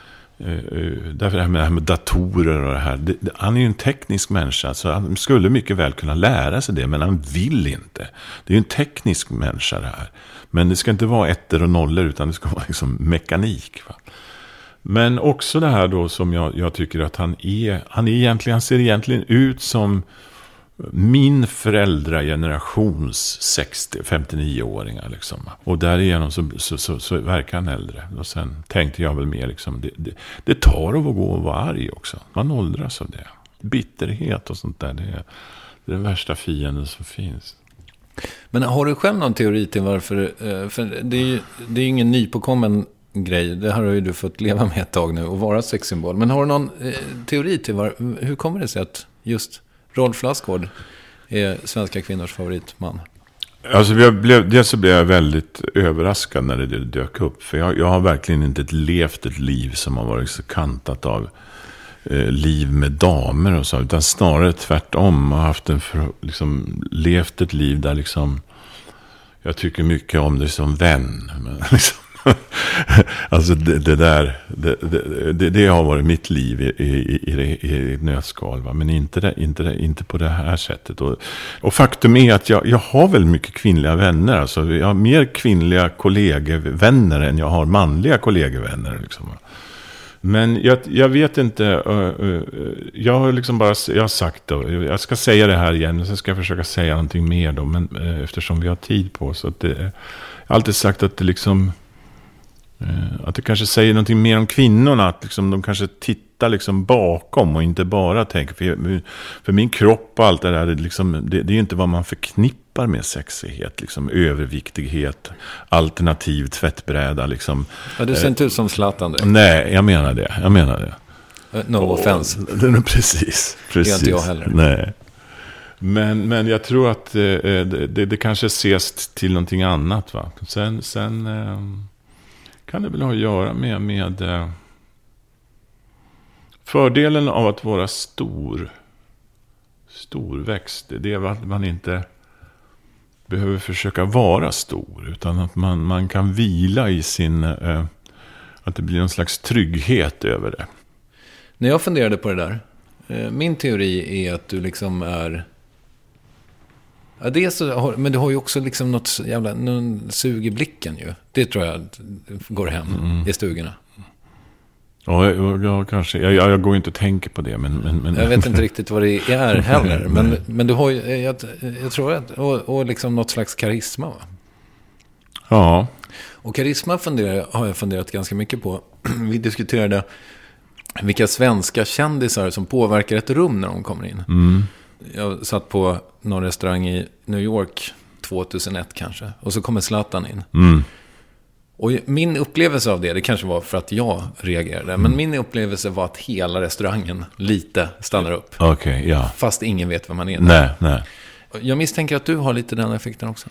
Uh, därför det här med, det här med datorer och det här. Det, det, han är ju en teknisk människa, så han skulle mycket väl kunna lära sig det, men han vill inte. Det är ju en teknisk människa det här. Men det ska inte vara ettor och nollor, utan det ska vara liksom mekanik. Va? Men också det här då som jag, jag tycker att han är, han är egentligen, han ser egentligen ut som min föräldragenerations sextio femtionio-åringar liksom. Och därigenom så, så, så, så verkar han äldre. Och sen tänkte jag väl mer liksom, det, det, det tar av att gå och vara arg också. Man åldras av det. Bitterhet och sånt där, det är, det är den värsta fienden som finns. Men har du själv någon teori till varför, för det är ju det är ingen nypåkommen grej, det här har ju du fått leva med ett tag nu och vara sexsymbol. Men har du någon eh, teori till var, hur kommer det sig att just Rolf Lassgård är svenska kvinnors favoritman? Alltså jag blev, dels så blev jag väldigt överraskad när det dök upp. För jag, jag har verkligen inte levt ett liv som har varit så kantat av eh, liv med damer och så. Utan snarare tvärtom. Jag har haft en för, liksom, levt ett liv där liksom, jag tycker mycket om det som vän. Men liksom, alltså det, det där det, det, det, det har varit mitt liv i, i, i, i ett nötskal, va? Men inte, det, inte, det, inte på det här sättet och, och faktum är att jag, jag har väl mycket kvinnliga vänner, alltså jag har mer kvinnliga kollegevänner än jag har manliga kollegevänner liksom. Men jag, jag vet inte uh, uh, jag har liksom bara jag har sagt då, jag ska säga det här igen och så ska jag försöka säga någonting mer då, men uh, eftersom vi har tid på så att det, jag har alltid sagt att det liksom att det kanske säger någonting mer om kvinnorna, att liksom de kanske tittar liksom bakom och inte bara tänker, för, för min kropp och allt det där, det, liksom, det, det är ju inte vad man förknippar med sexighet, liksom överviktighet, alternativ tvättbräda liksom. Ja, du ser inte ut som Zlatan du. Nej, jag menar det, jag menar det. No och, offense. Precis, precis. Det är inte jag heller. Nej. Men, men jag tror att eh, det, det, det kanske ses till någonting annat, va. Sen, sen eh, kan det väl ha att göra med, med eh, fördelen av att vara stor, storväxt. Det är att man inte behöver försöka vara stor, utan att man, man kan vila i sin, eh, att det blir någon slags trygghet över det. När jag funderade på det där, eh, min teori är att du liksom är, ja, det är så, men du har ju också liksom något jävla, någon sug i blicken ju. Det tror jag går hem mm. i stugorna. Ja, jag, jag kanske, jag, jag går inte och tänker på det, men, men, men jag vet inte riktigt vad det är heller, men, men du har ju, jag, jag tror att, och, och liksom något slags karisma, va? Ja. Och karisma funderar, har jag funderat ganska mycket på. Vi diskuterade vilka svenska kändisar som påverkar ett rum när de kommer in. Mm. Jag satt på någon restaurang i New York tjugohundraett kanske. Och så kommer Zlatan in. Mm. Och min upplevelse av det, det kanske var för att jag reagerade. Mm. Men min upplevelse var att hela restaurangen lite stannar upp. Okej, okay, ja. Fast ingen vet vem man är. Nej, nej. Jag misstänker att du har lite den effekten också.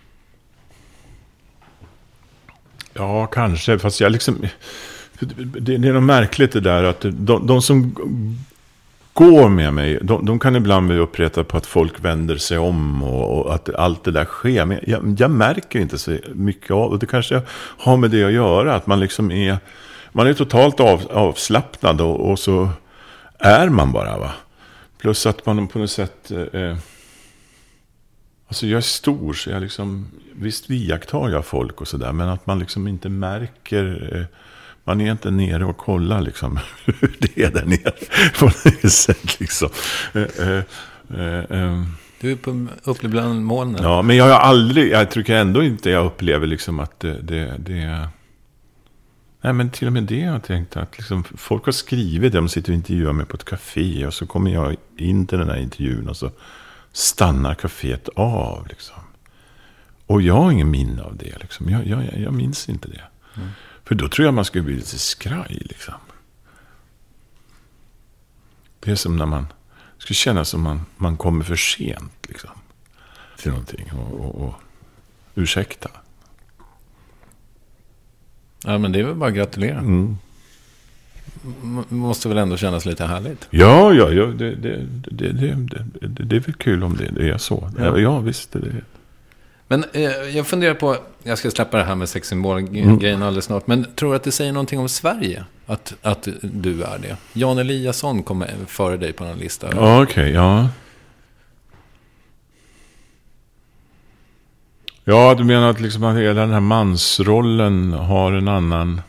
Ja, kanske. Fast jag liksom... Det är något märkligt det där att de, de som går med mig, de, de kan ibland bli upprättade på att folk vänder sig om och, och att allt det där sker. Men jag, jag märker inte så mycket av, och det kanske har med det att göra, att man liksom är, man är totalt av, avslappnad och, och så är man bara, va. Plus att man på något sätt, eh, alltså jag är stor så jag liksom, visst iakttar jag folk och sådär, men att man liksom inte märker, eh, man är inte nere och kollar liksom hur det är där nere på något sätt liksom. Uh, uh, uh, uh. Du är på, uppe bland molnen. Ja, men jag har aldrig, jag tycker ändå inte jag upplever liksom att det, det, det nej, men till och med det jag har tänkt att liksom, folk har skrivit, de sitter och intervjuar mig på ett café och så kommer jag in till den här intervjun och så stannar kaféet av liksom. Och jag har ingen minne av det liksom. Jag, jag, jag minns inte det. Mm. För då tror jag man skulle bli lite skraj liksom. Det är som när man skulle känna som man, man kommer för sent liksom, till någonting och, och, och ursäkta. Ja, men det är väl bara att gratulera. Mm. M- måste väl ändå kännas lite härligt. Ja, ja, ja det, det, det, det, det, det, det är väl kul om det, det är så. Ja, ja visst det är det. Men eh, jag funderar på, jag ska släppa det här med sexsymbol-grejen mm. alldeles snart, men tror du att det säger någonting om Sverige? Att, att du är det? Jan Eliasson kommer före dig på den lista. Ja, okej, okay, ja. Ja, du menar att, liksom att hela den här mansrollen har en annan...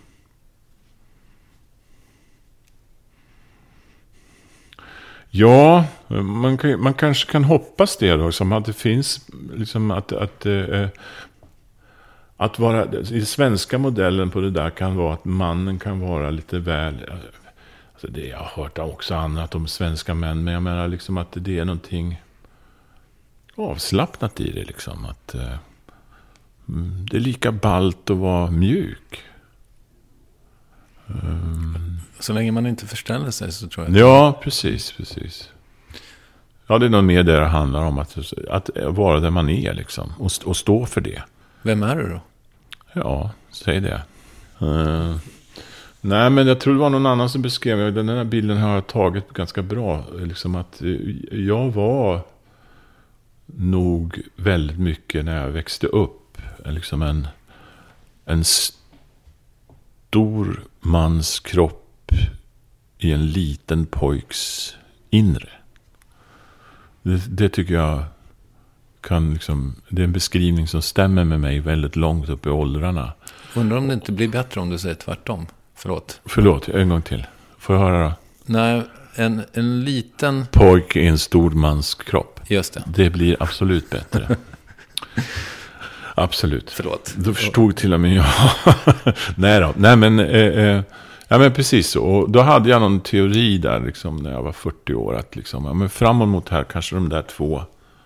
Ja, man, kan, man kanske kan hoppas det då, som att det finns liksom att, att, eh, att vara, i svenska modellen på det där kan vara att mannen kan vara lite väl, alltså det jag har hört också annat om svenska män, men jag menar liksom att det är någonting avslappnat i det liksom, att eh, det är lika ballt att vara mjuk. Um, Så länge man inte förställer sig så tror jag. Ja, precis, precis. Ja, det är nog mer det det handlar om. Att, att vara där man är liksom. Och, och stå för det. Vem är du då? Ja, säg det. Uh, nej, men jag tror det var någon annan som beskrev. Den här bilden har jag tagit ganska bra. Liksom att jag var nog väldigt mycket när jag växte upp. Liksom en... en stor mans kropp i en liten pojks inre. Det, det tycker jag kan liksom, det är en beskrivning som stämmer med mig väldigt långt upp i åldrarna. Undrar om det inte blir bättre om du säger tvärtom. Förlåt. Förlåt, en gång till. Får jag höra då? Nej, en, en liten... pojk i en stor mans kropp. Just det. Det blir absolut bättre. Absolut. Förlåt. Då förstod till och med jag. Nej då. Nej men, eh, eh, ja men precis så. Och då hade jag någon teori där liksom, när jag var fyrtio år. Att liksom, ja, men framåt mot här kanske de där två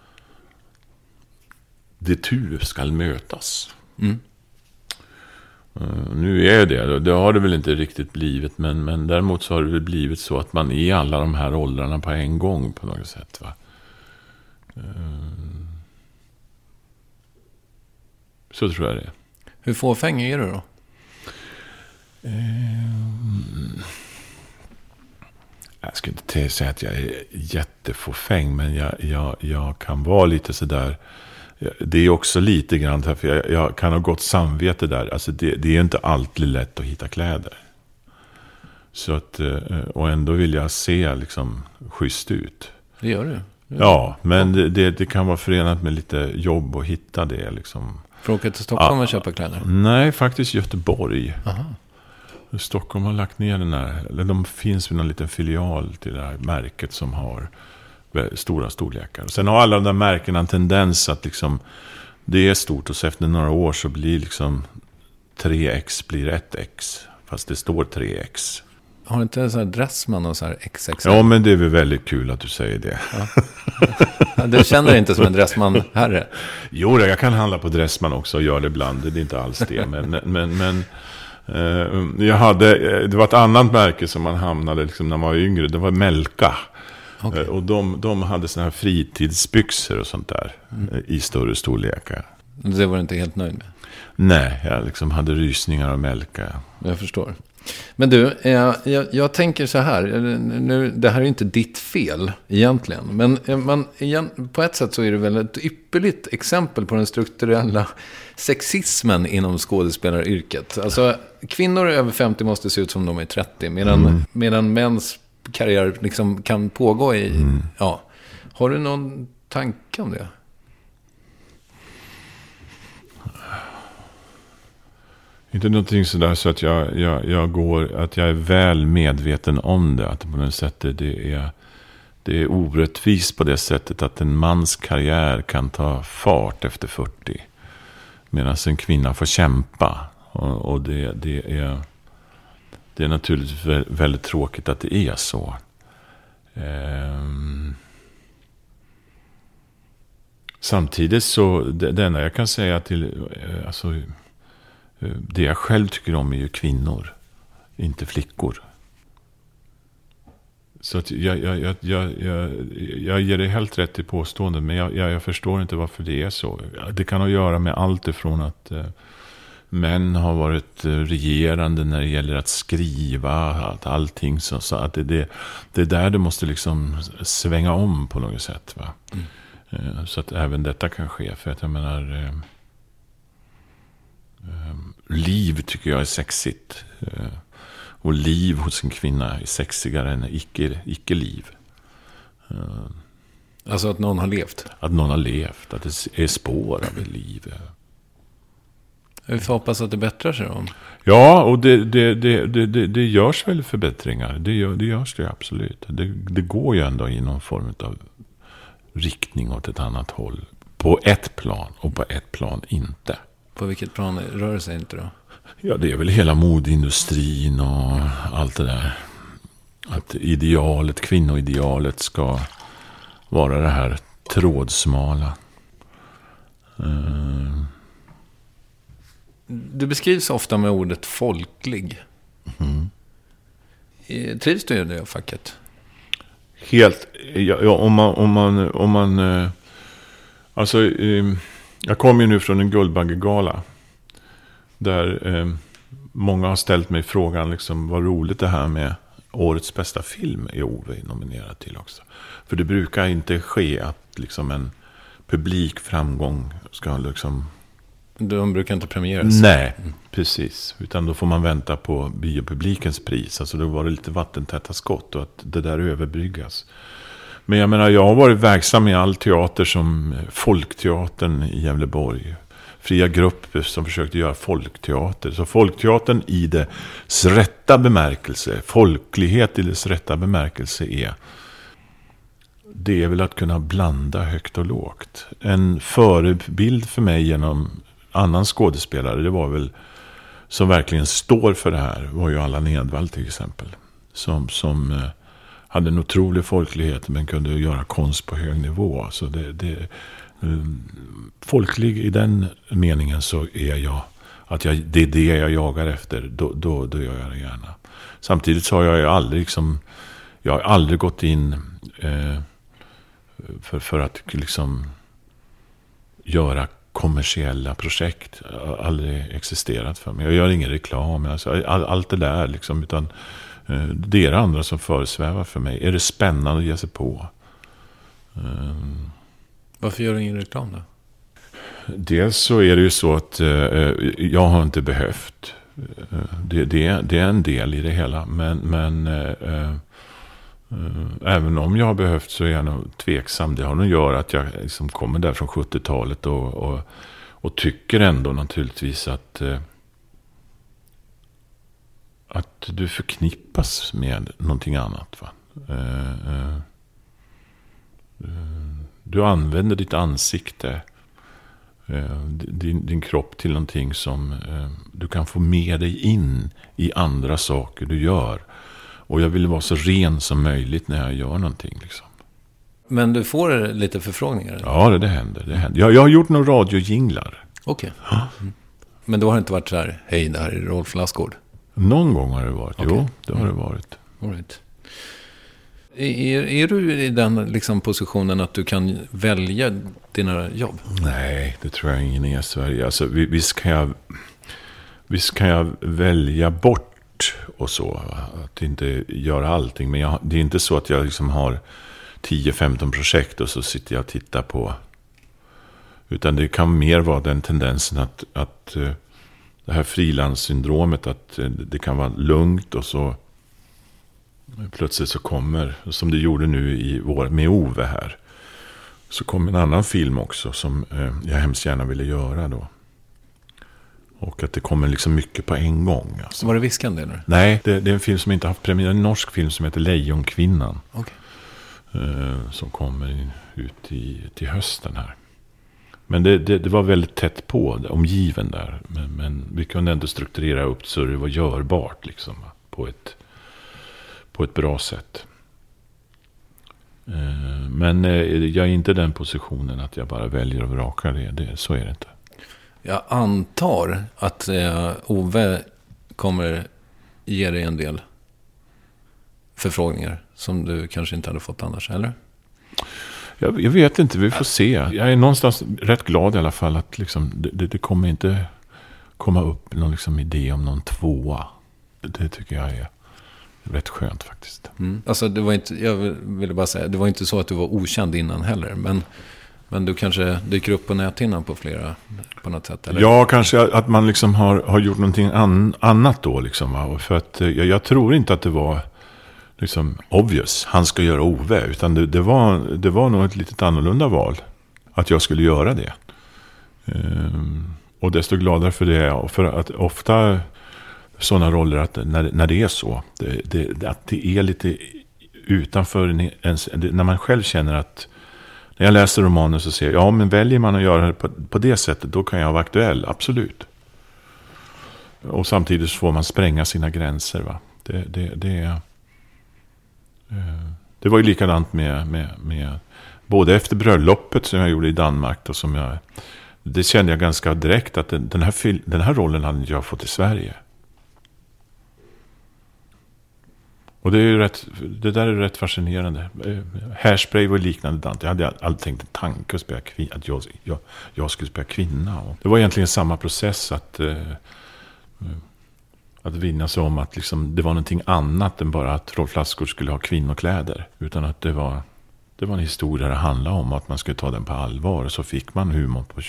det tu ska mötas. Mm. Uh, nu är det. Det har det väl inte riktigt blivit. Men, men däremot så har det väl blivit så att man är alla de här åldrarna på en gång på något sätt, va? Uh, Så tror jag det. Hur fåfäng är du då? Um, jag skulle inte säga att jag är jättefåfäng, men jag, jag, jag kan vara lite sådär. Det är också lite grann här, för jag, jag kan ha gott samvete där. Alltså det, det är inte alltid lätt att hitta kläder. Så att, och ändå vill jag se liksom schysst ut. Det gör du. Ja, men det, det, det kan vara förenat med lite jobb att hitta det liksom. För att åka till Stockholm och köpa kläder? Nej, faktiskt Göteborg. Aha. Stockholm har lagt ner den här. Eller de finns vid någon liten filial till det här märket som har stora storlekar. Sen har alla de där märkena en tendens att liksom, det är stort och så efter några år så blir liksom tre x blir ett x. Fast det står tre x. Har inte så här Dressman och så här X X L? Ja, men det är väl väldigt kul att du säger det. Ja. Du känner dig inte som en Dressman-herre? Jo, jag kan handla på Dressman också och göra det ibland. Det är inte alls det. Men, men, men eh, jag hade, det var ett annat märke som man hamnade liksom när man var yngre. Det var Melka. Okay. Eh, och de, de hade såna här fritidsbyxor och sånt där. Mm. I större storlekar. Det var du inte helt nöjd med? Nej, jag liksom hade rysningar av Melka. Jag förstår. Men du, jag, jag, jag tänker så här, nu, det här är inte ditt fel egentligen, men man, igen, på ett sätt så är det väl ett ypperligt exempel på den strukturella sexismen inom skådespelaryrket. Alltså, kvinnor över femtio måste se ut som de är trettio, medan, mm. medan mäns karriär liksom kan pågå i, mm. ja. Har du någon tanke om det? Inte någonting sådär så att jag, jag, jag går, att jag är väl medveten om det. Att på något sätt det är, det är orättvist på det sättet att en mans karriär kan ta fart efter fyrtio. Medan en kvinna får kämpa. Och, och det, det, är, det är naturligtvis väldigt tråkigt att det är så. Ehm. Samtidigt så, det, det enda jag kan säga till... Alltså, det jag själv tycker om är ju kvinnor, inte flickor. Så att jag, jag, jag, jag, jag, jag ger det helt rätt i påståendet, men jag, jag, jag förstår inte varför det är så. Det kan ha att göra med allt ifrån att eh, män har varit regerande när det gäller att skriva, att allting så, så att det, det, det är där det måste liksom svänga om på något sätt, va? Mm. Eh, så att även detta kan ske. För att jag menar... Eh, eh, liv tycker jag är sexigt. Eh, och liv hos en kvinna är sexigare än icke, icke-liv. Eh, alltså att någon har levt? Att någon har levt. Att det är spår av ett liv. Vi får hoppas att det bättrar sig då. Ja, och det, det, det, det, det görs väl förbättringar. Det, gör, det görs det absolut. Det, det går ju ändå i någon form av riktning åt ett annat håll. På ett plan och på ett plan inte. På vilket plan rör det sig inte då? Ja, det är väl hela modeindustrin och allt det där. Att idealet, kvinnoidealet ska vara det här trådsmala. Uh. Du beskrivs ofta med ordet folklig. Mm. Trivs du i det facket? Helt, ja, ja, om man, om man, om man eh, alltså, eh, jag kommer ju nu från en Guldbaggegala där eh, många har ställt mig frågan liksom, vad roligt det här med årets bästa film är Ove nominerad till också. För det brukar inte ske att liksom en publikframgång ska liksom... De brukar inte premieras. Nej, precis. Utan då får man vänta på biopublikens pris. Alltså då var det lite vattentäta skott och att det där överbryggas. Men jag menar, jag har varit verksam i all teater som Folkteatern i Gävleborg. Fria grupper som försökte göra folkteater. Så folkteatern i dess rätta bemärkelse, folklighet i dess rätta bemärkelse är... Det är väl att kunna blanda högt och lågt. En förebild för mig genom annan skådespelare, det var väl som verkligen står för det här, var ju Allan Edwall till exempel. Som, som eh, hade en otrolig folklighet men kunde göra konst på hög nivå. Så det, det, eh, folklig i den meningen så är jag, att jag, det är det jag jagar efter, då, då, då gör jag det gärna. Samtidigt så har jag ju aldrig liksom, jag har aldrig gått in eh, för, för att liksom göra kommersiella projekt. Aldrig existerat för mig. Jag gör ingen reklam. Alltså, all, allt det där liksom, utan eh, det är det andra som föresvävar för mig. Är det spännande att ge sig på? Um, Varför gör du ingen reklam då? Dels så är det ju så att eh, jag har inte behövt. Eh, det, det, det är en del i det hela. Men, men eh, Uh, även om jag har behövt så är jag nog tveksam. Det har nog att göra att jag liksom kommer där från sjuttiotalet och, och, och tycker ändå naturligtvis att uh, att du förknippas med någonting annat. Va? Uh, uh, uh, du använder ditt ansikte, uh, din, din kropp till någonting som uh, du kan få med dig in i andra saker du gör. Och jag vill vara så ren som möjligt när jag gör någonting. Liksom. Men du får lite förfrågningar? Ja, det, det händer. Det händer. Jag, jag har gjort några radiojinglar. Okej. Okay. Mm. Men då har det inte varit så här, hej, det här är Rolf Lassgård? Någon gång har det varit. Okay. Jo, det har mm. det varit. All right. Är, är du i den liksom positionen att du kan välja dina jobb? Nej, det tror jag ingen är i Sverige. Alltså, visst kan jag, visst kan jag välja bort och så, att inte göra allting, men jag, det är inte så att jag liksom har tio femton projekt och så sitter jag och tittar på, utan det kan mer vara den tendensen att, att det här frilanssyndromet, att det kan vara lugnt och så plötsligt så kommer, som det gjorde nu i vår med Ove här, så kom en annan film också som jag hemskt gärna ville göra då. Och att det kommer liksom mycket på en gång. Alltså. Var det Viskande eller? Nej, det, det är en film som inte haft premiär. En norsk film som heter Lejonkvinnan. Okay. Eh, som kommer ut i, till hösten här. Men det, det, det var väldigt tätt på, omgiven där. Men, men vi kunde ändå strukturera upp så det var görbart liksom, på ett, på ett bra sätt. Eh, men eh, jag är inte i den positionen att jag bara väljer att vraka det. det. Så är det inte. Jag antar att eh, Ove kommer ge dig en del förfrågningar som du kanske inte hade fått annars, eller? Jag, jag vet inte, vi får se. Jag är någonstans rätt glad i alla fall att liksom, det, det kommer inte komma upp någon liksom idé om någon tvåa. Det tycker jag är rätt skönt faktiskt. Mm. Alltså det var inte, jag ville bara säga, det var inte så att du var okänd innan heller, men Men du kanske dyker upp på näthinnan på flera på något sätt? Eller? Ja, kanske att man liksom har, har gjort någonting an, annat då. Liksom, va? För att jag, jag tror inte att det var liksom obvious. Han ska göra Ove. Utan det, det, var, det var nog ett lite annorlunda val. Att jag skulle göra det. Ehm, och desto gladare för det. För att ofta sådana roller att när, när det är så. Det, det, att det är lite utanför ens, när man själv känner att när jag läser romanen så ser jag, ja men väljer man att göra det på, på det sättet, då kan jag vara aktuell, absolut. Och samtidigt så får man spränga sina gränser, va. Det, det, det, det var ju likadant med, med, med både efter bröllopet som jag gjorde i Danmark och som jag, det kände jag ganska direkt att den här, fil, den här rollen hade jag fått i Sverige. Och det är ju rätt, det där är rätt fascinerande. Hairspray var liknande Dante. Jag hade aldrig tänkt en tanke att, spela kvin- att jag, jag, jag skulle spela kvinna. Och det var egentligen samma process att, eh, att vinna sig om att liksom, det var någonting annat än bara att Rolf Lassgård skulle ha kvinnokläder. Utan att det var, det var en historia det handlade om att man skulle ta den på allvar. Och så fick man humor på.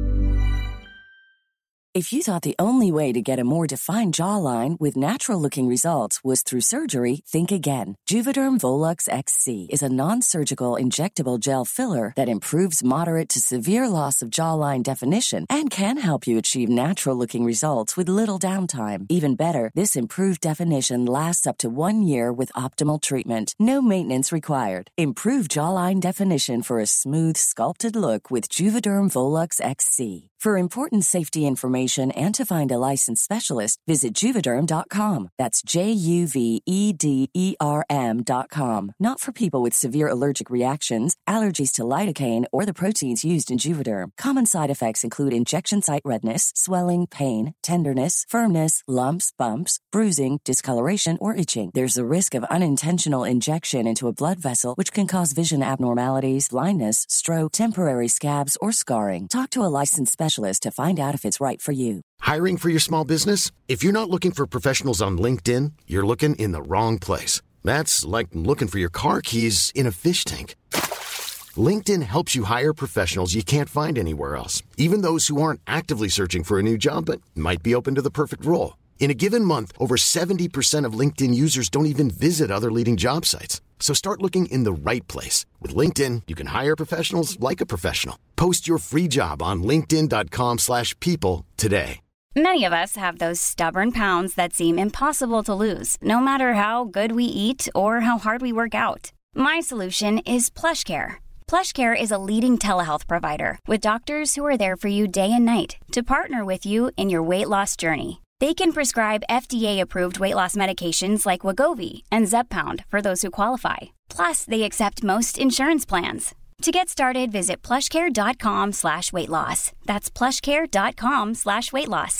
If you thought the only way to get a more defined jawline with natural-looking results was through surgery, think again. Juvederm Volux X C is a non-surgical injectable gel filler that improves moderate to severe loss of jawline definition and can help you achieve natural-looking results with little downtime. Even better, this improved definition lasts up to one year with optimal treatment. No maintenance required. Improve jawline definition for a smooth, sculpted look with Juvederm Volux X C. For important safety information and to find a licensed specialist, visit Juvederm dot com. That's J U V E D E R M dot com. Not for people with severe allergic reactions, allergies to lidocaine, or the proteins used in Juvederm. Common side effects include injection site redness, swelling, pain, tenderness, firmness, lumps, bumps, bruising, discoloration, or itching. There's a risk of unintentional injection into a blood vessel, which can cause vision abnormalities, blindness, stroke, temporary scabs, or scarring. Talk to a licensed specialist to find out if it's right for you. Hiring for your small business? If you're not looking for professionals on LinkedIn, you're looking in the wrong place. That's like looking for your car keys in a fish tank. LinkedIn helps you hire professionals you can't find anywhere else, even those who aren't actively searching for a new job but might be open to the perfect role. In a given month, over seventy percent of LinkedIn users don't even visit other leading job sites. So start looking in the right place. With LinkedIn, you can hire professionals like a professional. Post your free job on linkedin dot com slash people today. Many of us have those stubborn pounds that seem impossible to lose, no matter how good we eat or how hard we work out. My solution is PlushCare. PlushCare is a leading telehealth provider with doctors who are there for you day and night to partner with you in your weight loss journey. They can prescribe F D A-approved weight loss medications like Wegovy and Zepbound for those who qualify. Plus, they accept most insurance plans. To get started, visit plushcare.com slash weight loss. That's plushcare.com slash weight loss.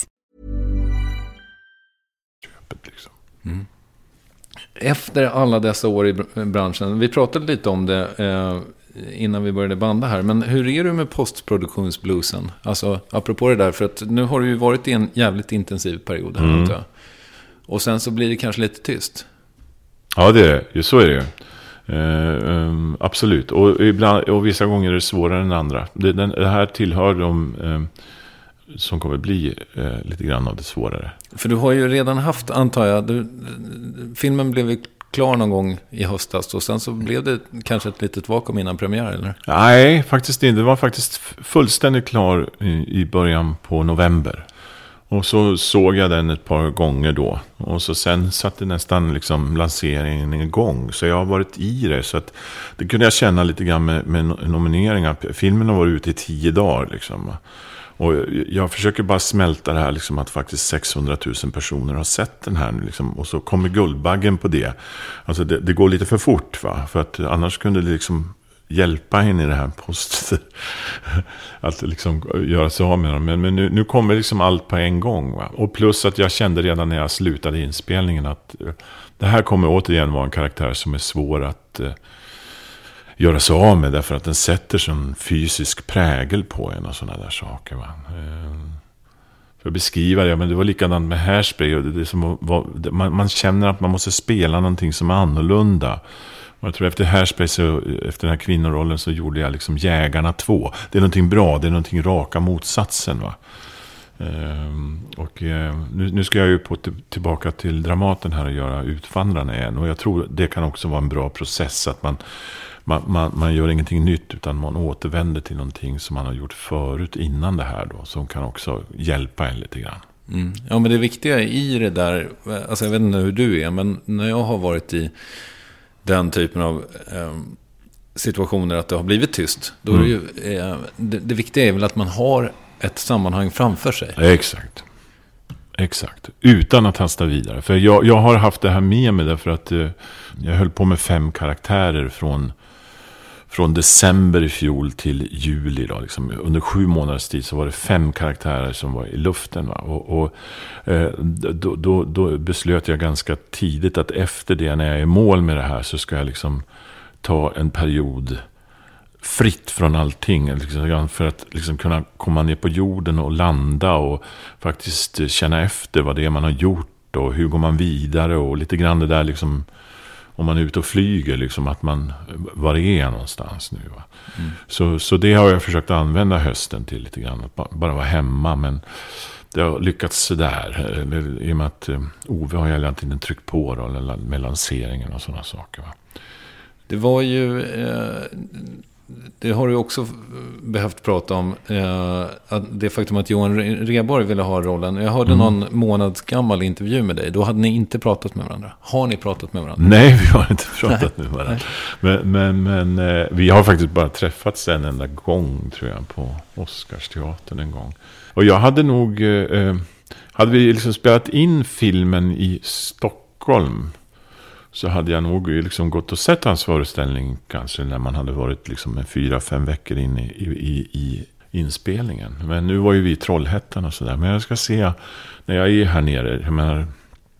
Mm. Efter alla dessa år i branschen, vi pratade lite om det eh, innan vi började banda här, men hur är du med postproduktionsbluesen? Alltså, apropå det där, för att nu har du ju varit i en jävligt intensiv period här, mm. antar jag. Och sen så blir det kanske lite tyst. Ja, det är det. Så är det ju. Uh, um, absolut. Och, ibland, och vissa gånger är det svårare än andra. Det, den, det här tillhör de um, som kommer bli uh, lite grann av det svårare. För du har ju redan haft, antar jag, du, filmen blev ju klar någon gång i höstas och sen så blev det kanske ett litet vakuum innan premiär, eller? Nej, faktiskt inte. Det var faktiskt fullständigt klar i, i början på november. Och så såg jag den ett par gånger då. Och så sen satte nästan liksom lanseringen igång. Så jag har varit i det. Så att det kunde jag känna lite grann med, med nomineringar. Filmen har varit ute i tio dagar liksom. Och jag försöker bara smälta det här liksom, att faktiskt sexhundratusen personer har sett den här nu liksom. Och så kommer Guldbaggen på det. Alltså det, det går lite för fort, va? För att annars kunde det liksom hjälpa henne i det här postet att liksom göra sig av med dem. Men, men nu, nu kommer liksom allt på en gång, va? Och plus att jag kände redan när jag slutade inspelningen att uh, det här kommer återigen vara en karaktär som är svår att uh, göra sig av med, därför att den sätter sån fysisk prägel på en och sådana där saker, va? Uh, för att beskriva det, men det var likadant med Hairspray och det, det som var, man, man känner att man måste spela någonting som är annorlunda. Jag tror efter Hairspray, efter den här kvinnorollen, så gjorde jag liksom Jägarna två. Det är någonting bra, det är någonting raka motsatsen, va. Ehm, och eh, nu, nu ska jag ju på t- tillbaka till Dramaten här och göra Utvandrarna igen. Och jag tror det kan också vara en bra process, att man, man, man, man gör ingenting nytt, utan man återvänder till någonting som man har gjort förut innan det här då, som kan också hjälpa en lite grann. Mm. Ja, men det viktiga i det där, alltså jag vet inte hur du är, men när jag har varit i den typen av eh, situationer att det har blivit tyst, då mm. är det ju, eh, det, det viktiga är väl att man har ett sammanhang framför sig. Exakt. Exakt. Utan att hasta vidare. För jag, jag har haft det här med mig därför att eh, jag höll på med fem karaktärer från Från december i fjol till juli då, liksom, under sju månaders tid så var det fem karaktärer som var i luften, va? Och, och eh, då, då, då beslöt jag ganska tidigt att efter det, när jag är i mål med det här, så ska jag liksom ta en period fritt från allting, liksom, för att liksom kunna komma ner på jorden och landa och faktiskt känna efter vad det är man har gjort och hur går man vidare, och lite grann det där liksom, om man är ute och flyger, liksom, att man, var är jag någonstans nu, va? Mm. Så, så det har jag försökt använda hösten till lite grann, att bara vara hemma, men det har lyckats sådär, i och med att Ove har hela tiden tryckt på då, med lanseringen och sådana saker, va? Det var ju eh, det har du också behövt prata om, eh, det faktum att Johan Rheborg ville ha rollen. Jag hörde mm. någon månads gammal intervju med dig. Då hade ni inte pratat med varandra. Har ni pratat med varandra? Nej, vi har inte pratat med varandra. Men, men, men eh, vi har faktiskt bara träffats en enda gång, tror jag, på Oscarsteatern en gång. Och jag hade nog eh, hade vi liksom spelat in filmen i Stockholm, så hade jag nog liksom gått och sett hans föreställning kanske när man hade varit liksom en fyra, fem veckor in i, i, i inspelningen. Men nu var ju vi i Trollhättan och sådär. Men jag ska se, när jag är här nere, jag menar,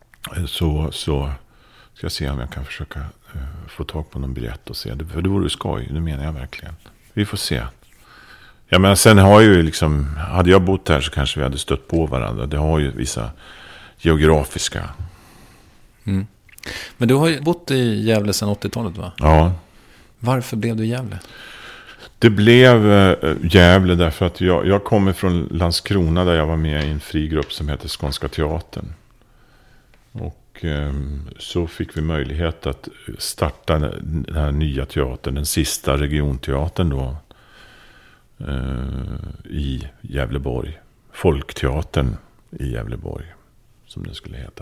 så, så ska jag se om jag kan försöka uh, få tag på någon biljett och se det. För det vore skoj, det menar jag verkligen. Vi får se. Ja, men sen har ju liksom, hade jag bott här så kanske vi hade stött på varandra. Det har ju vissa geografiska... Mm. Men du har ju bott i Gävle sedan åttiotalet, va? Ja. Varför blev du i Gävle? Det blev äh, Gävle därför att jag, jag kommer från Landskrona, där jag var med i en fri grupp som heter Skånska teatern. Och äh, så fick vi möjlighet att starta den här nya teatern, den sista regionteatern då, äh, i Gävleborg. Folkteatern i Gävleborg, som det skulle heta.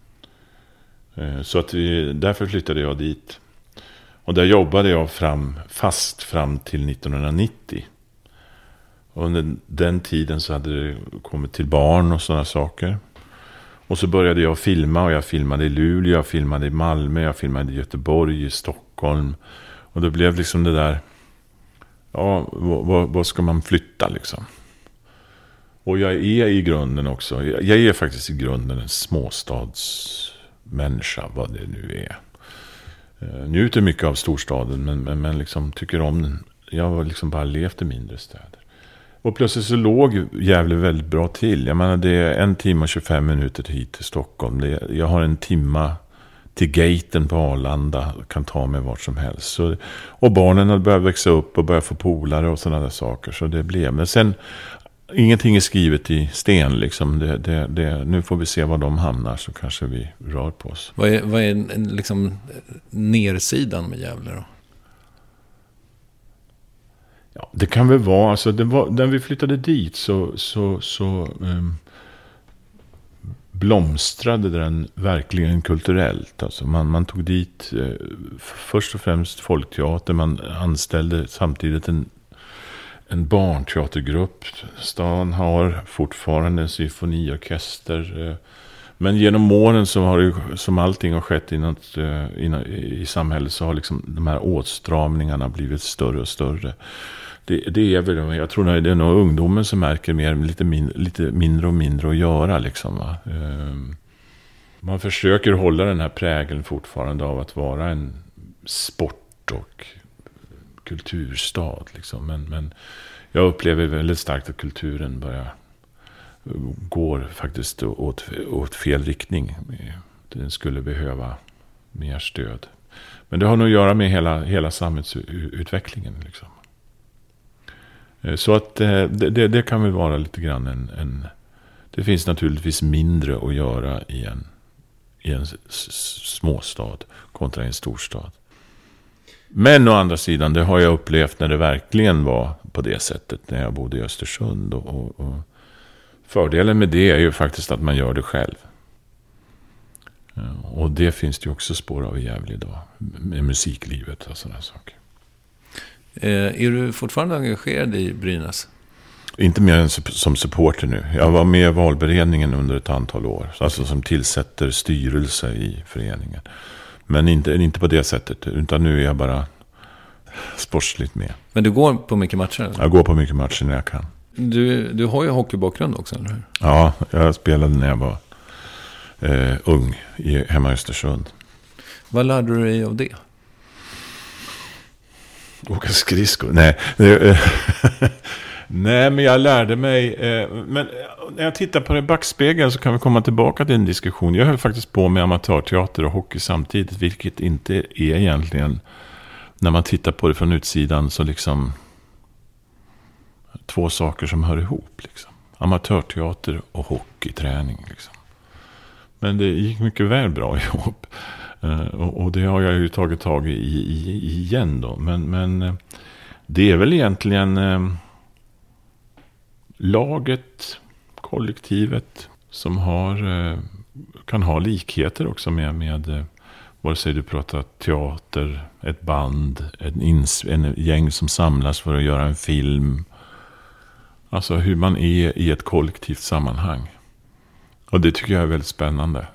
Så att vi, därför flyttade jag dit. Och där jobbade jag fram, fast fram till nittonhundranittio. Och under den tiden så hade det kommit till barn och sådana saker. Och så började jag filma, och jag filmade i Luleå, jag filmade i Malmö, jag filmade i Göteborg, i Stockholm. Och det blev liksom det där, ja, vad, vad ska man flytta liksom? Och jag är i grunden också, jag är faktiskt i grunden en småstads... människa, vad det nu är. Uh, njuter mycket av storstaden, men, men, men liksom tycker om den. Jag har liksom bara levt i mindre städer. Och plötsligt så låg Gävle väldigt bra till. Jag menar, det är en timme och tjugofem minuter hit till Stockholm. Det är, jag har en timma till gaten på Arlanda, kan ta mig vart som helst. Så, och barnen har börjat växa upp och börjat få polare och sådana där saker. Så det blev. Men sen, ingenting är skrivet i sten liksom. Det, det, det, nu får vi se var de hamnar, så kanske vi rör på oss. Vad är, vad är liksom nersidan med Gävle då? Ja, det kan väl vara, alltså det var, när vi flyttade dit så, så, så um, blomstrade den verkligen kulturellt. Alltså man, man tog dit eh, först och främst folkteater, man anställde samtidigt en En barnteatergrupp. Stan har fortfarande en symfoniorkester. Men genom åren så har det, som allting har skett i, något, i samhället, så har liksom de här åtstramningarna blivit större och större. Det, det är väl, jag tror att det är nog ungdomen som märker mer, lite, min, lite mindre och mindre att göra. Liksom, va? Man försöker hålla den här prägeln fortfarande av att vara en sport och kulturstad liksom. men, men jag upplever väldigt starkt att kulturen börjar går faktiskt åt, åt fel riktning. Den skulle behöva mer stöd. Men det har nog att göra med hela, hela samhällsutvecklingen. Liksom. Så att det, det, det kan väl vara lite grann en, en... Det finns naturligtvis mindre att göra i en, i en småstad kontra en storstad. Men å andra sidan, det har jag upplevt när det verkligen var på det sättet när jag bodde i Östersund. Och, och, och fördelen med det är ju faktiskt att man gör det själv. Och det finns det ju också spår av i Gävle idag. Med musiklivet och sådana saker. Eh, är du fortfarande engagerad i Brynäs? Inte mer än som supporter nu. Jag var med i valberedningen under ett antal år. Alltså som tillsätter styrelse i föreningen. Men inte, inte på det sättet. Utan nu är jag bara sportsligt med. Men du går på mycket matcher? Eller? Jag går på mycket matcher när jag kan. Du, du har ju hockeybakgrund också, eller hur? Ja, jag spelade när jag var eh, ung i, hemma i Östersund. Vad lärde du dig av det? Åka skridskor? Nej. Nej, men jag lärde mig... Eh, men när jag tittar på det backspegeln så kan vi komma tillbaka till en diskussion. Jag höll faktiskt på med amatörteater och hockey samtidigt, vilket inte är egentligen... När man tittar på det från utsidan så liksom... Två saker som hör ihop. Liksom. Amatörteater och hockeyträning. Liksom. Men det gick mycket väl bra ihop. Uh, och, och det har jag ju tagit tag i, i igen då. Men, men uh, det är väl egentligen... Uh, laget, kollektivet som har, kan ha likheter också med, med vare sig du pratar teater, ett band, en, ins, en gäng som samlas för att göra en film. Alltså hur man är i ett kollektivt sammanhang. Och det tycker jag är väldigt spännande.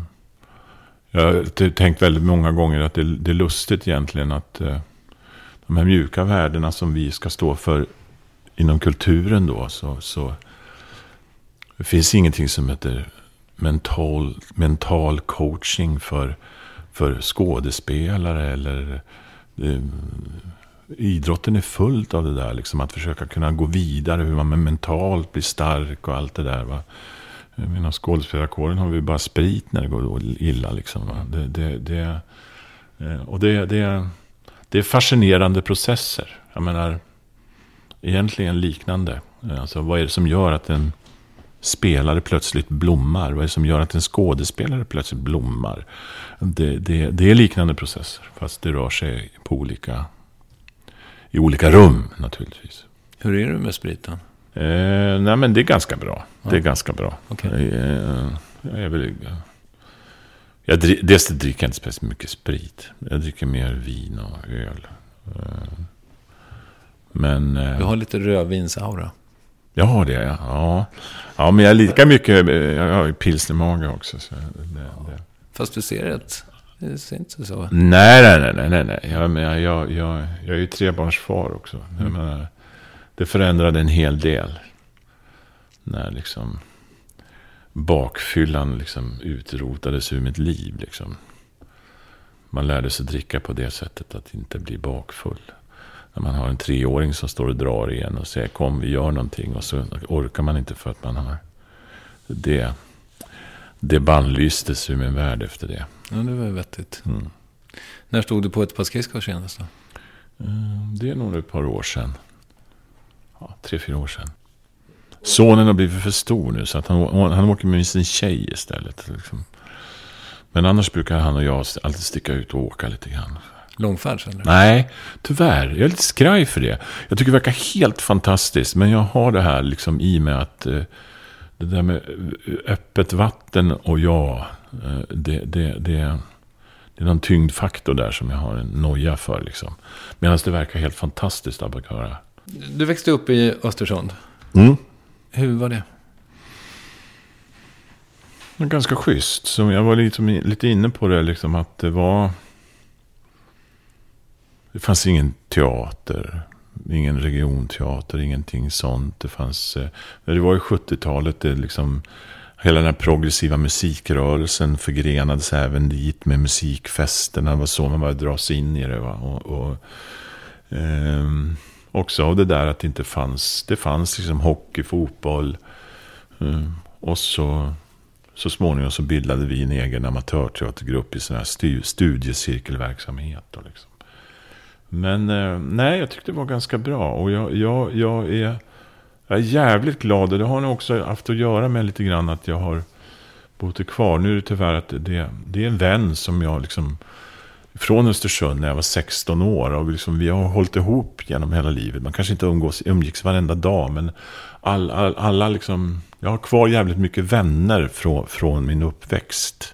Jag har tänkt väldigt många gånger att det, det är lustigt egentligen att de här mjuka värdena som vi ska stå för inom kulturen då, så, så det finns ingenting som heter mental, mental coaching för, för skådespelare eller eh, idrotten är fullt av det där liksom, att försöka kunna gå vidare, hur man mentalt blir stark och allt det där, va. Inom skådespelarkåren har vi bara sprit när det går illa liksom, va? Det, det, det, och det, det, det är fascinerande processer. Jag menar, egentligen liknande. Alltså, vad är det som gör att en spelare plötsligt blommar? Vad är det som gör att en skådespelare plötsligt blommar? Det, det, det är liknande processer, fast det rör sig på olika, i olika rum naturligtvis. Hur är det med spriten? Eh, nej, men det är ganska bra. Ja. Det är ganska bra. Okay. Eh, jag är väl, jag, dels dricker jag inte speciellt mycket sprit. Jag dricker mer vin och öl. Eh, Men, du har lite rödvinsaura. Jag har det, ja. Ja, ja men jag är lika mycket... Jag har ju pilsnermage också. Så det, det. Fast du ser det, det ser inte så. Nej, nej, nej. nej, nej. Jag, jag, jag, jag, jag är ju trebarnsfar också. Mm. Jag menar, det förändrade en hel del. När liksom bakfyllan liksom utrotades ur mitt liv. Liksom. Man lärde sig dricka på det sättet att inte bli bakfull. När man har en treåring som står och drar igen och säger kom vi gör någonting, och så orkar man inte för att man har det, det bannlystes ur min värld efter det. Ja, det var vettigt. Mm. När stod du på ett par skridskor senast då? Det är nog ett par år sedan. Ja, tre, fyra år sedan. Sonen har blivit för stor nu så att han, han åker med sin tjej istället. Liksom. Men annars brukar han och jag alltid sticka ut och åka lite grann. Långfärds eller? Nej, tyvärr. Jag är lite skraj för det. Jag tycker det verkar helt fantastiskt. Men jag har det här liksom i mig att eh, det där med öppet vatten och jag, eh, det, det, det, det är någon tyngdfaktor där som jag har en noja för. Liksom. Medan det verkar helt fantastiskt att göra. Du växte upp i Östersund. Mm. Hur var det? Det var ganska schysst. Så jag var liksom, lite inne på det liksom, att det var... Det fanns ingen teater, ingen regionteater, ingenting sånt. Det fanns, det var ju sjuttiotalet, det liksom, hela den här progressiva musikrörelsen förgrenades även dit med musikfesterna. Det var så man bara dras in i det. Va? Och, och, eh, också av det där att det inte fanns, det fanns liksom hockey, fotboll. Eh, och så så småningom så bildade vi en egen amatörteatergrupp i sån här stu- studiecirkelverksamhet. Och liksom. Men eh, nej, jag tyckte det var ganska bra. Och jag, jag, jag, är, jag är jävligt glad. Och det har nog också haft att göra med lite grann att jag har bott kvar. Nu är det tyvärr att det, det är en vän som jag liksom... Från Östersund när jag var sexton år. Och liksom, vi har hållit ihop genom hela livet. Man kanske inte umgås, umgicks varenda dag. Men all, all, alla liksom... Jag har kvar jävligt mycket vänner från, från min uppväxt.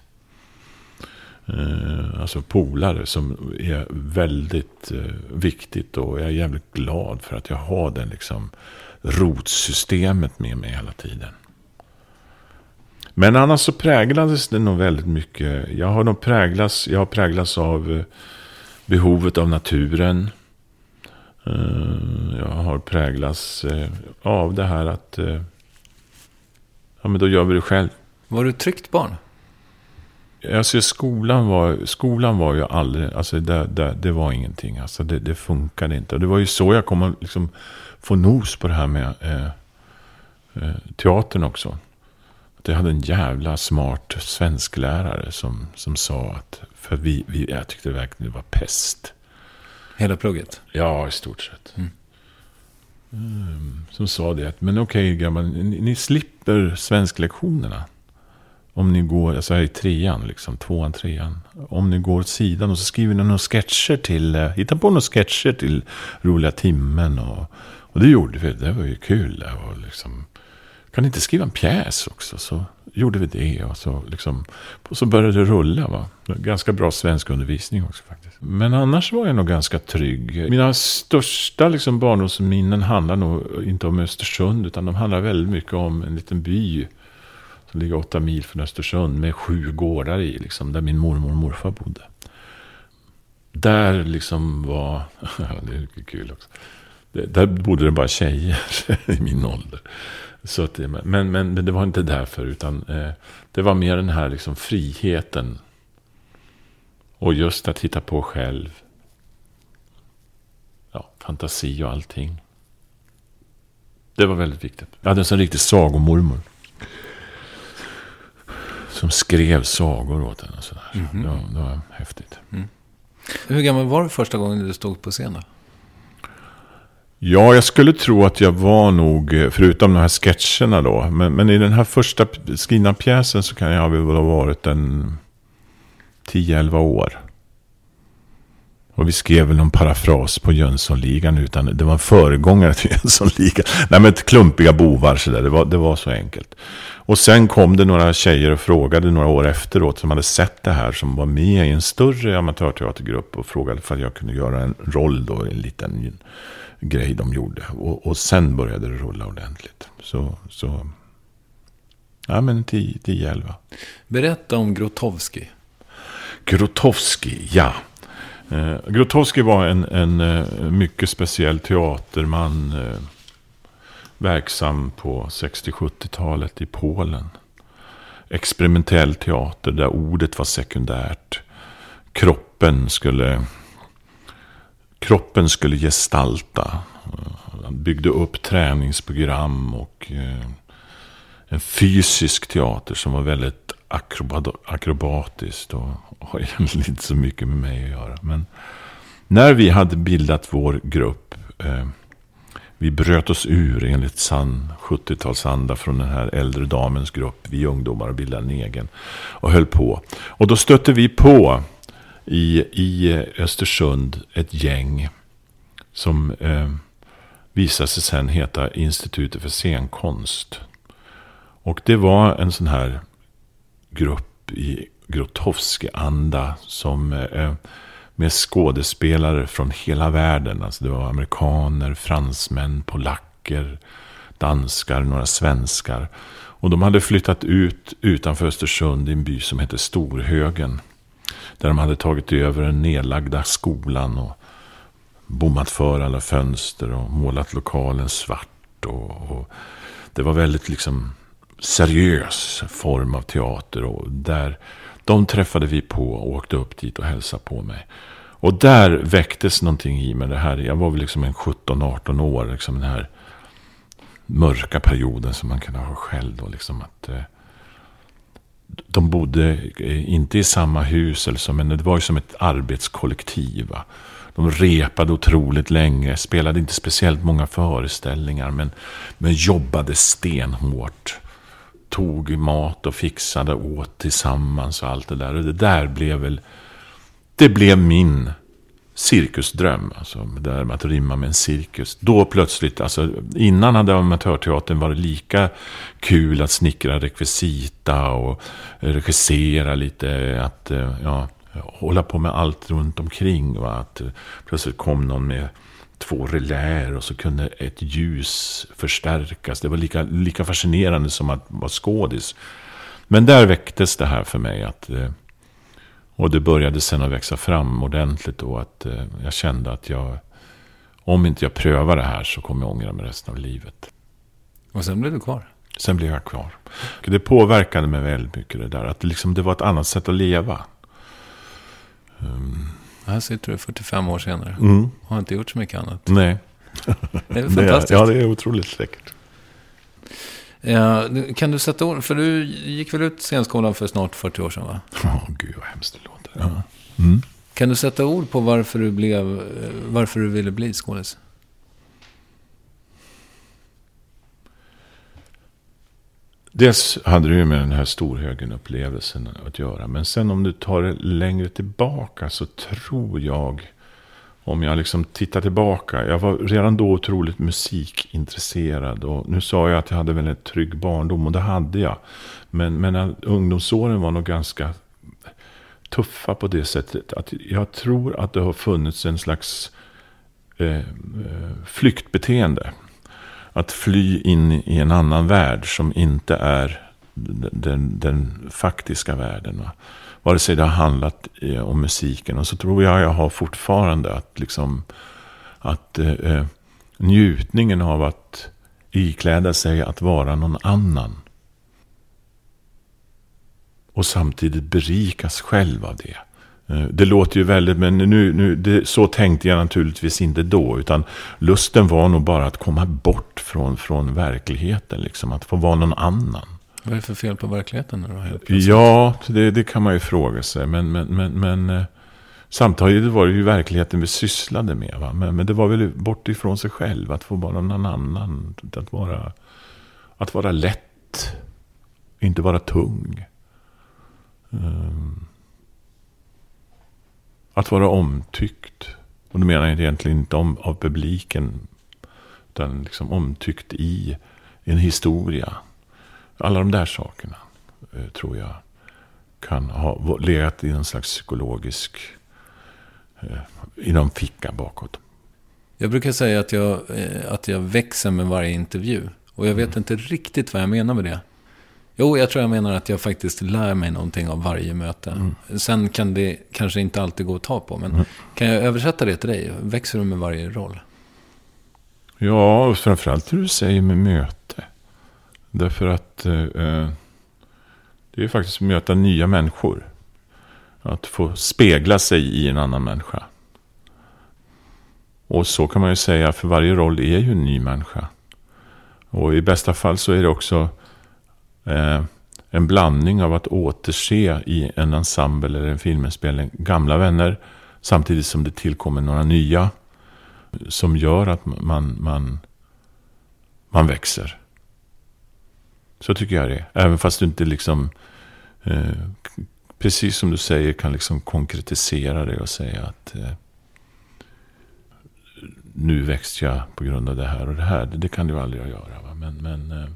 Eh, alltså polare som är väldigt eh, viktigt. Och jag är jävligt glad för att jag har den liksom rotsystemet med mig hela tiden. Men annars så präglades det nog väldigt mycket. Jag har nog präglats, jag har präglats av eh, behovet av naturen. Eh, jag har präglats eh, av det här att eh, ja, men då gör vi det själv. Var du ett tryggt barn? Alltså skolan var, skolan var ju aldrig, alltså det, det, det var ingenting. Alltså det, det funkade inte. Och det var ju så jag kom att liksom få nos på det här med eh, eh, teatern också. Jag hade en jävla smart svensklärare som, som sa att, för vi, vi, jag tyckte verkligen det var pest. Hela plugget? Ja, i stort sett. Mm. Mm, som sa det att, men okej grabbar, ni, ni slipper svensklektionerna. Om ni går, alltså här i trean, liksom, tvåan, trean. Om ni går åt sidan och så skriver ni några sketcher till, eh, hitta på några sketcher till roliga timmen. Och, och det gjorde vi, det var ju kul. Det var liksom... Kan inte skriva en pjäs också? Så gjorde vi det och så, liksom, och så började det rulla. Va? Ganska bra svensk undervisning också faktiskt. Men annars var jag nog ganska trygg. Mina största liksom, barndomsminnen handlar nog inte om Östersund, utan de handlar väldigt mycket om en liten by som ligger åtta mil från Östersund med sju gårdar i, liksom, där min mormor och morfar bodde. Där liksom var... det är mycket kul också. Där bodde det bara tjejer i min ålder. Så att det, men, men, men det var inte därför, utan eh, det var mer den här liksom friheten och just att hitta på själv, ja, fantasi och allting. Det var väldigt viktigt. Jag hade en sån riktig sagomormor som skrev sagor åt henne och sådär. Mm-hmm. det, var, det var häftigt. Mm. Hur gammal var du första gången du stod på scenen? Ja, jag skulle tro att jag var nog, förutom de här sketcherna då, men, men i den här första skrivna pjäsen så kan jag väl ha varit en tio elva år. Och vi skrev väl någon parafras på Jönssonligan, utan det var en föregångare till Jönssonligan. Nej, men klumpiga bovar så där. Det var, det var så enkelt. Och sen kom det några tjejer och frågade några år efteråt som hade sett det här, som var med i en större amatörteatergrupp och frågade för att jag kunde göra en roll då i en liten grej de gjorde. Och, och sen började det rulla ordentligt. Så, så ja, men tio elva. Berätta om Grotowski. Grotowski, ja. Eh, Grotowski var en, en eh, mycket speciell teaterman, eh, verksam på sextio-sjuttiotalet i Polen. Experimentell teater där ordet var sekundärt. Kroppen skulle kroppen skulle gestalta. Han byggde upp träningsprogram och eh, en fysisk teater som var väldigt akrobat- akrobatiskt och har egentligen inte så mycket med mig att göra. Men när vi hade bildat vår grupp, eh, vi bröt oss ur enligt sann sjuttiotalsanda från den här äldre damens grupp, vi ungdomar, och bildade en egen och höll på. Och då stötte vi på i, i Östersund ett gäng som eh, visade sig sen heta Institutet för scenkonst. Och det var en sån här grupp i Grotowski-anda som eh, med skådespelare från hela världen. Alltså det var amerikaner, fransmän, polacker, danskar, några svenskar. Och de hade flyttat ut utanför Östersund i en by som heter Storhögen. Där de hade tagit över den nedlagda skolan och bommat för alla fönster och målat lokalen svart. Och, och det var väldigt liksom seriös form av teater. Och där, de träffade vi på och åkte upp dit och hälsade på mig. Och där väcktes någonting i mig. Det här, jag var väl liksom en sjutton arton år. Liksom den här mörka perioden som man kan ha själv. Då, liksom att, eh, de bodde inte i samma hus eller så, men det var ju som ett arbetskollektiv. Va? De repade otroligt länge, spelade inte speciellt många föreställningar, men, men jobbade stenhårt. Tog mat och fixade åt tillsammans och allt det där. Och det där blev väl, det blev min cirkusdröm. Alltså det där med att rimma med en cirkus. Då plötsligt, alltså innan hade amatörteatern varit lika kul att snickra rekvisita och regissera lite, att ja, hålla på med allt runt omkring. Va? Att plötsligt kom någon med två reläer och så kunde ett ljus förstärkas. Det var lika, lika fascinerande som att vara skådis. Men där väcktes det här för mig. Att, och det började sen att växa fram ordentligt. Och att jag kände att jag, om inte jag prövar det här så kommer jag ångra mig resten av livet. Och sen blev du kvar? Sen blev jag kvar. Det påverkade mig väldigt mycket det där. Att det, liksom, det var ett annat sätt att leva. Um, Här sitter du fyrtiofem år senare. Mm. Har inte gjort så mycket annat. Nej. Det är fantastiskt. Ja, det är otroligt läckert. Ja, kan du sätta ord? För du gick väl ut scenskolan för snart fyrtio år sedan, va? Ja, oh, gud vad hemskt det låter. Ja. Mm. Kan du sätta ord på varför du blev, varför du ville bli skådis? Dels hade du ju med den här storhögen-upplevelsen att göra. Men sen om du tar det längre tillbaka så tror jag, om jag liksom tittar tillbaka, jag var redan då otroligt musikintresserad. Och nu sa jag att jag hade väl en trygg barndom, och det hade jag. Men, men ungdomsåren var nog ganska tuffa på det sättet att jag tror att det har funnits en slags eh, flyktbeteende. Att fly in i en annan värld som inte är den, den, den faktiska världen. Va? Vare sig det har handlat om musiken. Och så tror jag jag har fortfarande att, liksom, att eh, njutningen av att ikläda sig att vara någon annan. Och samtidigt berikas själv av det. Det låter ju väldigt, men nu, nu, det, så tänkte jag naturligtvis inte då. Utan lusten var nog bara att komma bort från, från verkligheten. Liksom, att få vara någon annan. Vad är det för fel på verkligheten då? Ja, det, det kan man ju fråga sig. Men, men, men, men samtidigt var det ju verkligheten vi sysslade med. Va? Men, men det var väl bort ifrån sig själv. Att få vara någon annan. Att vara, att vara lätt. Inte vara tung. Um. Att vara omtyckt. Och då menar jag egentligen inte om, av publiken. Utan liksom omtyckt i en historia. Alla de där sakerna eh, tror jag kan ha legat i en slags psykologisk eh, i någon ficka bakåt. Jag brukar säga att jag, eh, att jag växer med varje intervju. Och jag vet mm. inte riktigt vad jag menar med det. Jo, jag tror jag menar att jag faktiskt lär mig någonting av varje möte. Mm. Sen kan det kanske inte alltid gå att ta på. Men mm. kan jag översätta det till dig? Växer du med varje roll? Ja, och framförallt hur du säger med möte. Därför att eh, det är ju faktiskt att möta nya människor. Att få spegla sig i en annan människa. Och så kan man ju säga, för varje roll är ju en ny människa. Och i bästa fall så är det också Eh, en blandning av att återse i en ensemble eller en filminspelning gamla vänner, samtidigt som det tillkommer några nya som gör att man, man, man växer. Så tycker jag det. Även fast du inte liksom eh, precis som du säger kan liksom konkretisera det och säga att eh, nu växte jag på grund av det här och det här. Det, det kan du aldrig göra. Va? Men, men eh,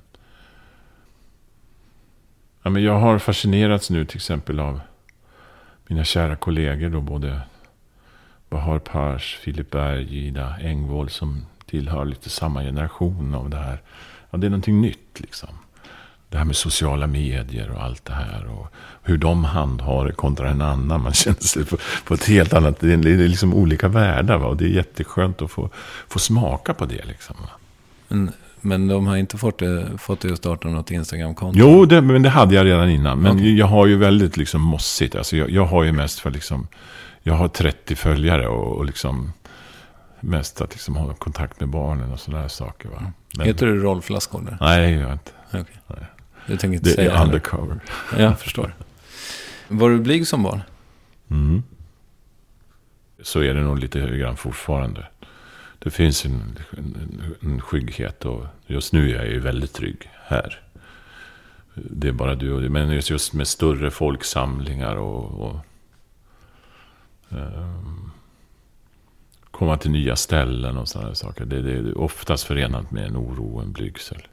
Ja, men jag har fascinerats nu till exempel av mina kära kollegor då, både Bahar Pars, Filip Berg, Ida Engvall, som tillhör lite samma generation av det här. Ja, det är någonting nytt liksom. Det här med sociala medier och allt det här och hur de handhar det kontra en annan. Man känner sig på, på ett helt annat, det är liksom olika världar, va? Och det är jätteskönt att få, få smaka på det liksom. Men Men de har inte fått det, fått det att starta något Instagram-konto? Jo, det, men det hade jag redan innan. Men okay. jag har ju väldigt liksom mossigt. Alltså jag, jag har ju mest för liksom, jag har trettio följare och, och liksom mest att liksom ha kontakt med barnen och sådana saker. Va? Men, heter du Rolf Lassgård? Nej, det gör jag inte. Okay. Nej. Du tänker inte det säga är undercover. Ja, jag förstår. Var du blyg som barn? Mm. Så är det nog lite grann fortfarande. Det finns en, en, en skygghet och just nu är jag ju väldigt trygg här. Det är bara du och det. Men just med större folksamlingar och, och um, komma till nya ställen och sådana saker. Det, det är oftast förenat med en oro och en blygsel.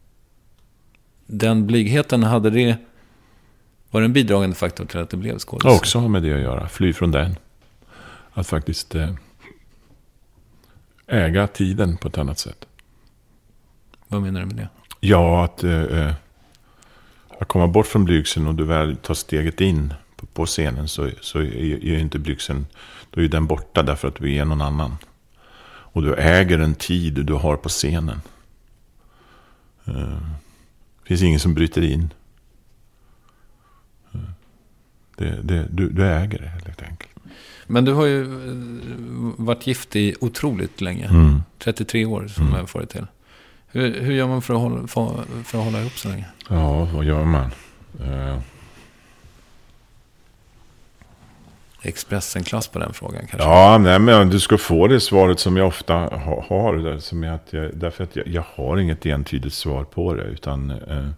Den blygheten, hade det, var det en bidragande faktor till att det blev skådespelare? Också har med det att göra. Fly från den. Att faktiskt eh, äga tiden på ett annat sätt. Vad menar du med det? Ja, att, eh, att komma bort från blygseln och du väl tar steget in på, på scenen så, så är, är ju inte blygseln, då är den borta därför att du är någon annan. Och du äger en tid du har på scenen. Eh, det finns ingen som bryter in. Eh, det, det, du, du äger det helt enkelt. Men du har ju varit gift i otroligt länge. Mm. trettiotre år som mm. jag får det till. Hur, hur gör man för att, hålla, för, för att hålla ihop så länge? Ja, vad gör man? Uh. Expressen-klass på den frågan kanske? Ja, nej, men du ska få det svaret som jag ofta ha, har. Där, som är att jag, därför att jag, jag har inget entydigt svar på det. Utan... Uh,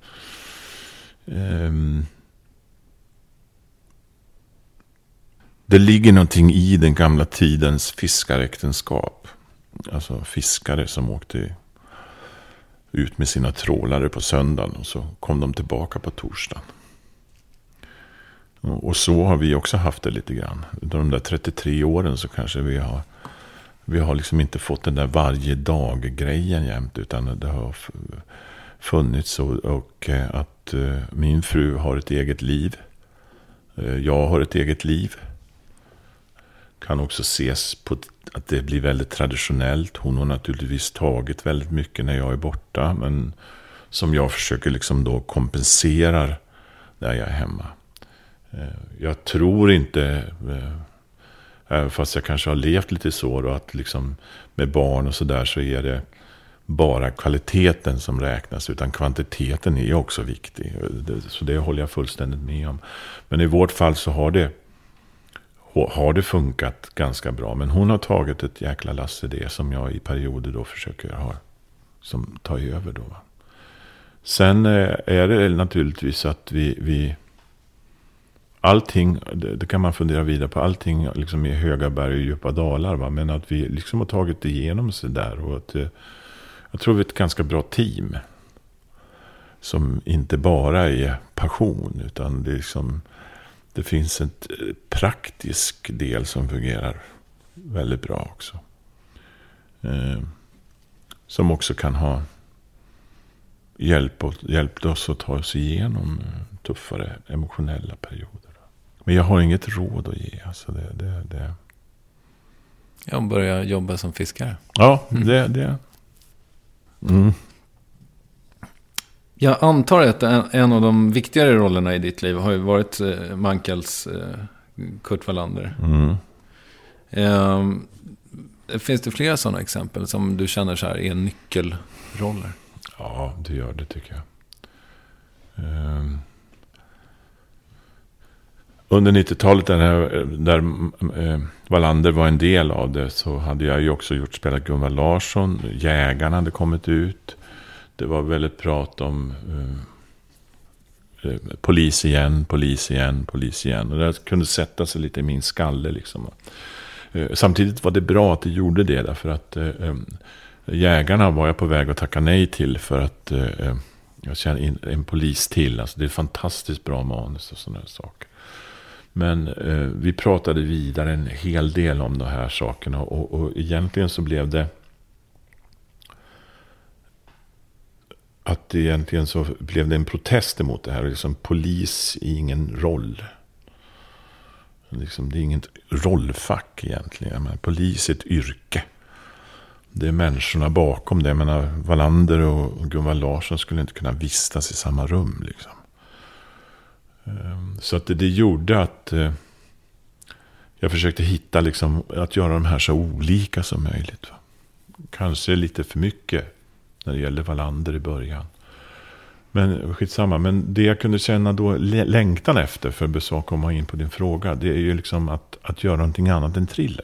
um, Det ligger någonting i den gamla tidens fiskaräktenskap. Alltså fiskare som åkte ut med sina trålare på söndagen och så kom de tillbaka på torsdagen. Och så har vi också haft det lite grann. De där trettiotre åren så kanske vi har vi har liksom inte fått den där varje dag-grejen jämt, utan det har funnits och, och att min fru har ett eget liv. Jag har ett eget liv. Kan också ses på att det blir väldigt traditionellt. Hon har naturligtvis tagit väldigt mycket när jag är borta, men som jag försöker liksom då kompenserar när jag är hemma. Jag tror inte, även fast jag kanske har levt lite så, och att liksom med barn och så där så är det bara kvaliteten som räknas, utan kvantiteten är också viktig. Så det håller jag fullständigt med om. Men i vårt fall så har det har det funkat ganska bra. Men hon har tagit ett jäkla lass i det som jag i perioder då försöker ha som tar över då. Sen är det naturligtvis att vi, vi allting, det, det kan man fundera vidare på, allting liksom är höga berg och djupa dalar, va? Men att vi liksom har tagit igenom sig där, och att jag tror vi är ett ganska bra team som inte bara är passion, utan det är liksom det finns en praktisk del som fungerar väldigt bra också. Eh, som också kan ha hjälp och, hjälpt oss att ta oss igenom tuffare emotionella perioder. Men jag har inget råd att ge. Alltså det, det, det. Jag börjar jobba som fiskare. Ja, mm. det det. Mm. Jag antar att en av de viktigare rollerna i ditt liv har ju varit eh, Mankels eh, Kurt Wallander. Mm. Eh, finns det flera sådana exempel som du känner så här är nyckelroller? Ja, det gör det tycker jag. Um, under nittiotalet där, där eh, Wallander var en del av det, så hade jag ju också gjort spelat Gunvar Larsson. Jägarna hade kommit ut. Det var väldigt prat om eh, polis igen, polis igen, polis igen. Och det kunde sätta sig lite i min skalle liksom. Eh, samtidigt var det bra att det gjorde det, därför att eh, jägarna var jag på väg att tacka nej till för att eh, jag känner in, en polis till. Alltså det är fantastiskt bra manus och sådana saker. Men eh, vi pratade vidare en hel del om de här sakerna, och, och egentligen så blev det att egentligen så blev det en protest emot det här. Liksom, polis är ingen roll. Liksom, det är inget rollfack egentligen. Men polis är ett yrke. Det är människorna bakom det. Jag menar, Wallander och Gunvar Larsson skulle inte kunna vistas i samma rum. Liksom. Så att det, det gjorde att eh, jag försökte hitta liksom, att göra de här så olika som möjligt. Va? Kanske lite för mycket när det gäller Wallander i början. Men skitsamma. Men det jag kunde känna då längtan efter, för att komma in på din fråga, det är ju liksom att, att göra någonting annat än thriller.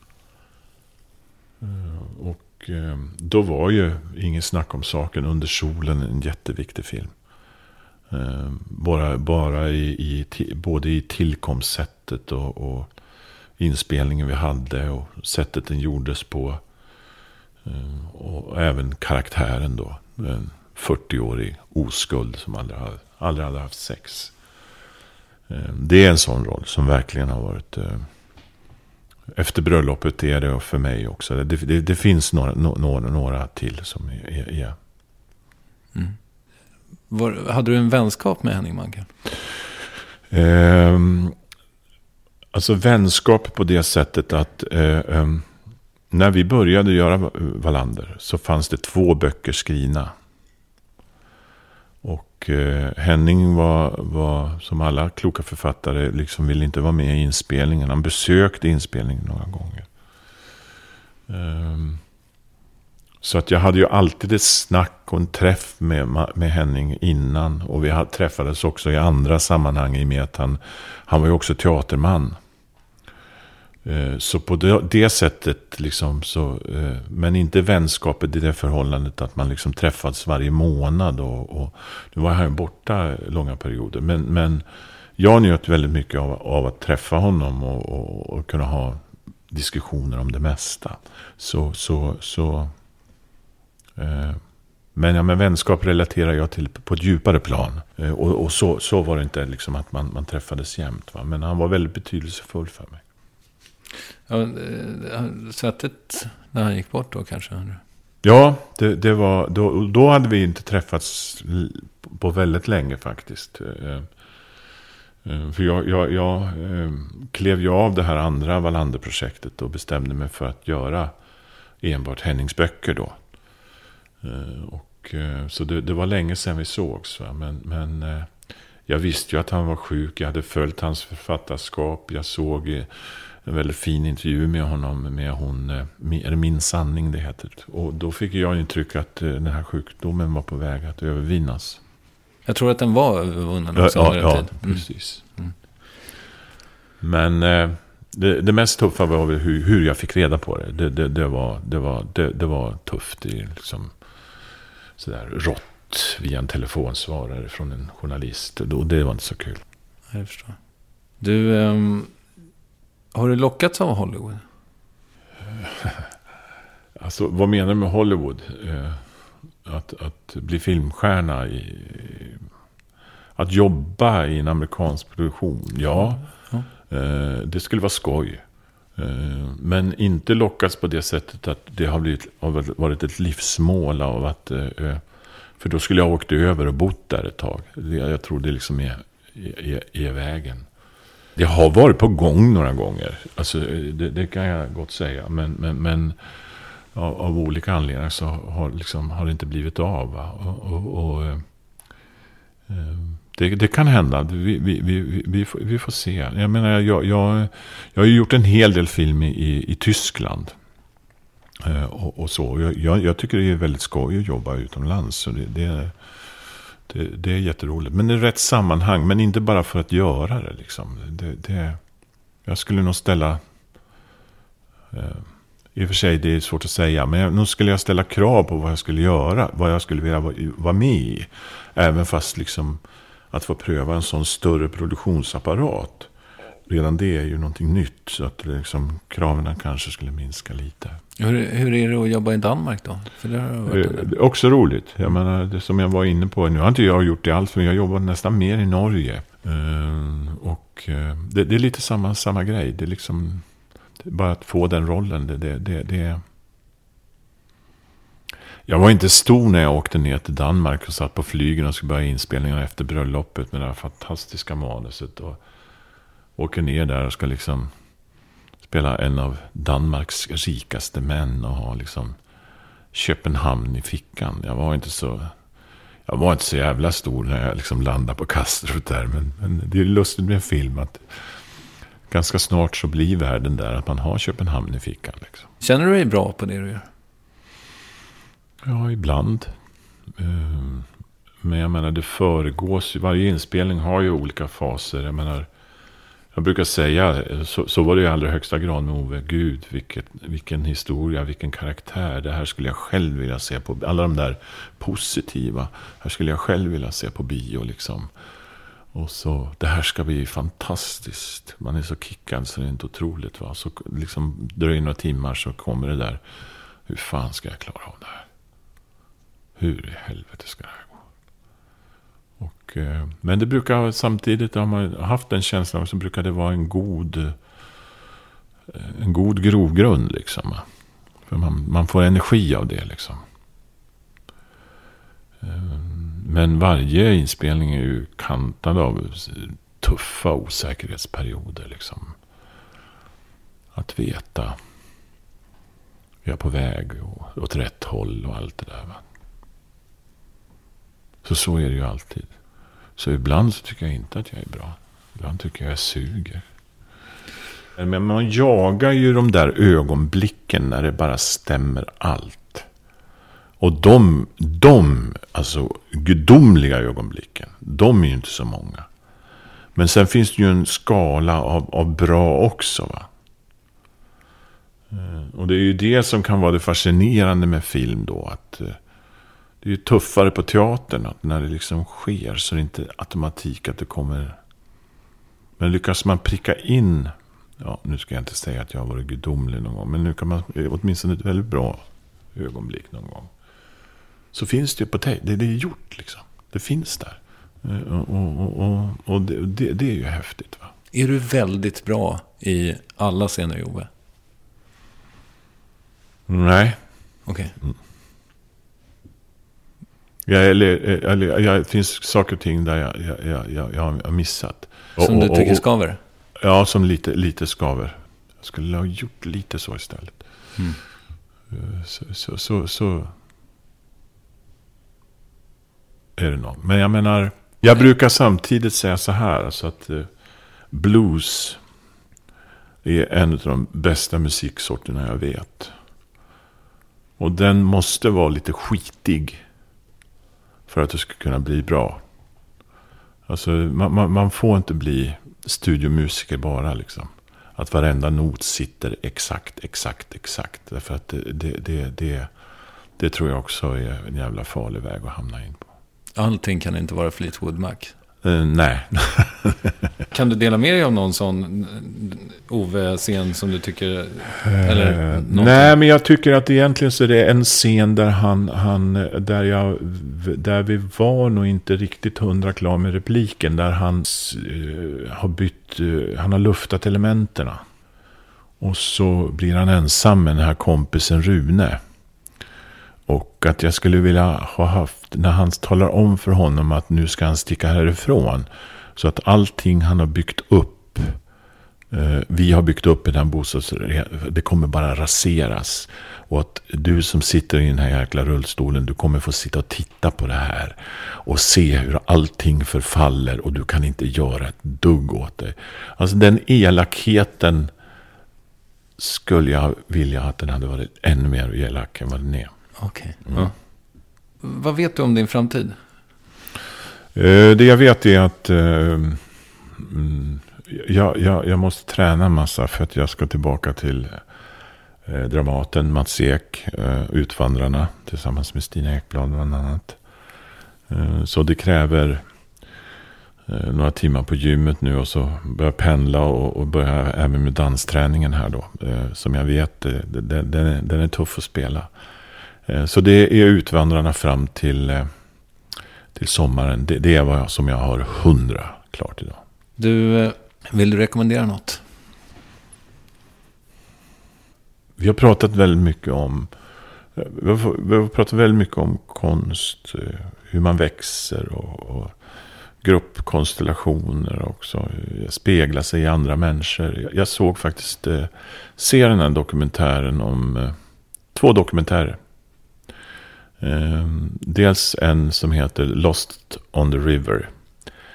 Och då var ju ingen snack om saken, Under solen, en jätteviktig film. Bara, bara i, i, både i tillkomstsättet och, och inspelningen vi hade och sättet den gjordes på. Och även karaktären då. En fyrtioårig oskuld som aldrig, har, aldrig hade haft sex. Det är en sån roll som verkligen har varit... Efter bröllopet är det för mig också. Det, det, det finns några, några, några till som är... är. Mm. Var, hade du en vänskap med Henning Mankell? Eh, alltså vänskap på det sättet att... Eh, eh, när vi började göra Wallander så fanns det två böcker skrivna. Och eh, Henning var, var, som alla kloka författare, liksom ville inte vara med i inspelningen. Han besökte inspelningen några gånger. Um, så att jag hade ju alltid ett snack och en träff med, med Henning innan. Och vi hade, träffades också i andra sammanhang i och med att han, han var ju också teaterman. Så på det, det sättet liksom så, men inte vänskapet i det förhållandet att man liksom träffades varje månad och, och nu var han borta långa perioder, men, men jag njöt väldigt mycket av, av att träffa honom och, och, och kunna ha diskussioner om det mesta. Så, så, så eh, men, ja, men vänskap relaterar jag till på ett djupare plan. Eh, och och så, så var det inte liksom att man, man träffades jämt, va? Men han var väldigt betydelsefull för mig. Ja, sättet när han gick bort då kanske? Ja, det, det var, då, då hade vi inte träffats på väldigt länge faktiskt. För jag, jag, jag klev ju av det här andra Wallander-projektet och bestämde mig för att göra enbart Hennings böcker då. Och, så det, det var länge sedan vi sågs. Va? Men, men jag visste ju att han var sjuk. Jag hade följt hans författarskap. Jag såg en väldigt fin intervju med honom, med hon, är Min sanning det heter. Och då fick jag intryck att den här sjukdomen var på väg att övervinnas. Jag tror att den var övervunnen också. Ja, ja, ja precis. Mm. Men eh, det, det mest tuffa var hur, hur jag fick reda på det. Det, det, det, var, det, var, det, det var tufft. Det är liksom sådär rått via en telefonsvarare från en journalist. Och det var inte så kul. Jag förstår. Du... Um... Har du lockats av Hollywood? Alltså, vad menar du med Hollywood? Eh, att, att bli filmstjärna, i, att jobba i en amerikansk produktion, ja. ja. Eh, det skulle vara skoj. Eh, men inte lockats på det sättet att det har blivit, har varit ett livsmål av att, eh, för då skulle jag ha åkt över och bott där ett tag. Jag tror det liksom är, är, är vägen. Det har varit på gång några gånger. Alltså, det, det kan jag gott säga. Men, men, men av, av olika anledningar så har, liksom, har det inte blivit av. Va? Och, och, och, eh, det, det kan hända. Vi, vi, vi, vi, får, vi får se. Jag menar, jag, jag, jag har gjort en hel del film i, i, i Tyskland. Eh, och, och så. Jag, jag, jag tycker det är väldigt skoj att jobba utomlands. Så det, det Det, det är jätteroligt. Men det är rätt sammanhang. Men inte bara för att göra det. Liksom. det, det jag skulle nog ställa... Eh, I och för sig det är svårt att säga. Men jag, nog skulle jag ställa krav på vad jag skulle göra. Vad jag skulle vilja vara, vara med i. Även fast liksom, att få pröva en sån större produktionsapparat. Redan det är ju någonting nytt. Så att liksom, kraven kanske skulle minska lite. Hur, hur är det att jobba i Danmark då? För det har varit det är också roligt. Jag menar, det som jag var inne på. Nu har inte jag gjort det alls. Men jag jobbar nästan mer i Norge. Uh, och uh, det, det är lite samma, samma grej. Det är liksom... Det är bara att få den rollen. Det, det, det, det... Jag var inte stor när jag åkte ner till Danmark. Och satt på flygen och skulle börja inspelningarna efter bröllopet. Med det här fantastiska manuset. Och åker ner där och ska liksom... spela en av Danmarks rikaste män och ha liksom Köpenhamn i fickan. Jag var inte så jag var inte så jävla stor när jag liksom landade på Kastrup där, men, men det är lustigt med en film att ganska snart så blir världen där att man har Köpenhamn i fickan liksom. Känner du dig bra på det du gör? Ja, ibland. Men jag menar, det föregås, varje inspelning har ju olika faser. Jag menar, jag brukar säga, så, så var det i allra högsta grad med Ove. Gud, vilket, vilken historia, vilken karaktär. Det här skulle jag själv vilja se på, alla de där positiva. Här skulle jag själv vilja se på bio liksom. Och så, det här ska bli fantastiskt. Man är så kickad så det är inte otroligt. Va? Så liksom dröjer några timmar så kommer det där. Hur fan ska jag klara av det här? Hur i helvete ska det här gå? Och, eh, men det brukar samtidigt, om man har haft den känslan, så brukar det vara en god en god grogrund liksom. Va? För man, man får energi av det liksom. Eh, Men varje inspelning är ju kantad av tuffa osäkerhetsperioder liksom. Att veta jag är på väg och åt rätt håll och allt det där. Va? Så så är det ju alltid. Så ibland så tycker jag inte att jag är bra. Ibland tycker jag jag suger. Men man jagar ju de där ögonblicken när det bara stämmer allt. Och de, de, alltså gudomliga ögonblicken, de är ju inte så många. Men sen finns det ju en skala av, av bra också, va. Och det är ju det som kan vara det fascinerande med film då, att det är ju tuffare på teatern, att när det liksom sker så är det inte automatik att det kommer. Men lyckas man pricka in, ja, nu ska jag inte säga att jag har varit gudomlig någon gång, men nu kan man åtminstone ett väldigt bra ögonblick någon gång. Så finns det ju på te- det, det är gjort liksom. Det finns där. Och, och, och, och det, det, det är ju häftigt, va. Är du väldigt bra i alla scener, Ove? Nej. Okej. Okay. Mm. Jag, eller, eller, jag, det finns saker och ting där jag, jag, jag, jag, jag har missat. Som och, du tycker och, skaver? Ja, som lite, lite skaver. Jag skulle ha gjort lite så istället. Mm. Så, så, så, så är det någon. Men jag menar, jag brukar samtidigt säga så här, alltså att eh, blues är en av de bästa musiksorterna jag vet. Och den måste vara lite skitig för att det ska kunna bli bra. Alltså man, man, man får inte bli studiomusiker bara liksom. Att varenda not sitter exakt, exakt, exakt. Därför att det, det, det, det, det tror jag också är en jävla farlig väg att hamna in på. Allting kan inte vara Fleetwood Mac. Uh, nej. Kan du dela med dig av någon sån Ove-scen som du tycker? Eller uh, nej, men jag tycker att egentligen så är det en scen där han, han där jag, där vi var nog inte riktigt hundra klar med repliken, där han uh, har bytt, uh, han har luftat elementerna. Och så blir han ensam med den här kompisen Rune. Och att jag skulle vilja ha haft, när han talar om för honom att nu ska han sticka härifrån. Så att allting han har byggt upp, eh, vi har byggt upp i den bostadsrätten, det kommer bara raseras. Och att du som sitter i den här jäkla rullstolen, du kommer få sitta och titta på det här. Och se hur allting förfaller och du kan inte göra ett dugg åt det. Alltså den elakheten skulle jag vilja att den hade varit ännu mer elak än vad den är. Okej. Okay. Mm. Ja. Vad vet du om din framtid? Uh, det jag vet är att uh, mm, jag, jag, jag måste träna en massa för att jag ska tillbaka till uh, Dramaten, Mats Ek, uh, Utvandrarna tillsammans med Stina Ekblad bland annat. Uh, så det kräver uh, några timmar på gymmet nu och så börja pendla och, och börja även med dansträningen här då. Uh, som jag vet, uh, den, den, är, den är tuff att spela. Så det är Utvandrarna fram till, till sommaren. Det, det är vad jag, som jag har hundra klart idag. Du, vill du rekommendera något? Vi har pratat väldigt mycket om vi har, vi har pratat väldigt mycket om konst, hur man växer och, och gruppkonstellationer också, spegla sig i andra människor. Jag, jag såg faktiskt se den här dokumentären om två dokumentärer. Eh, dels en som heter Lost on the River,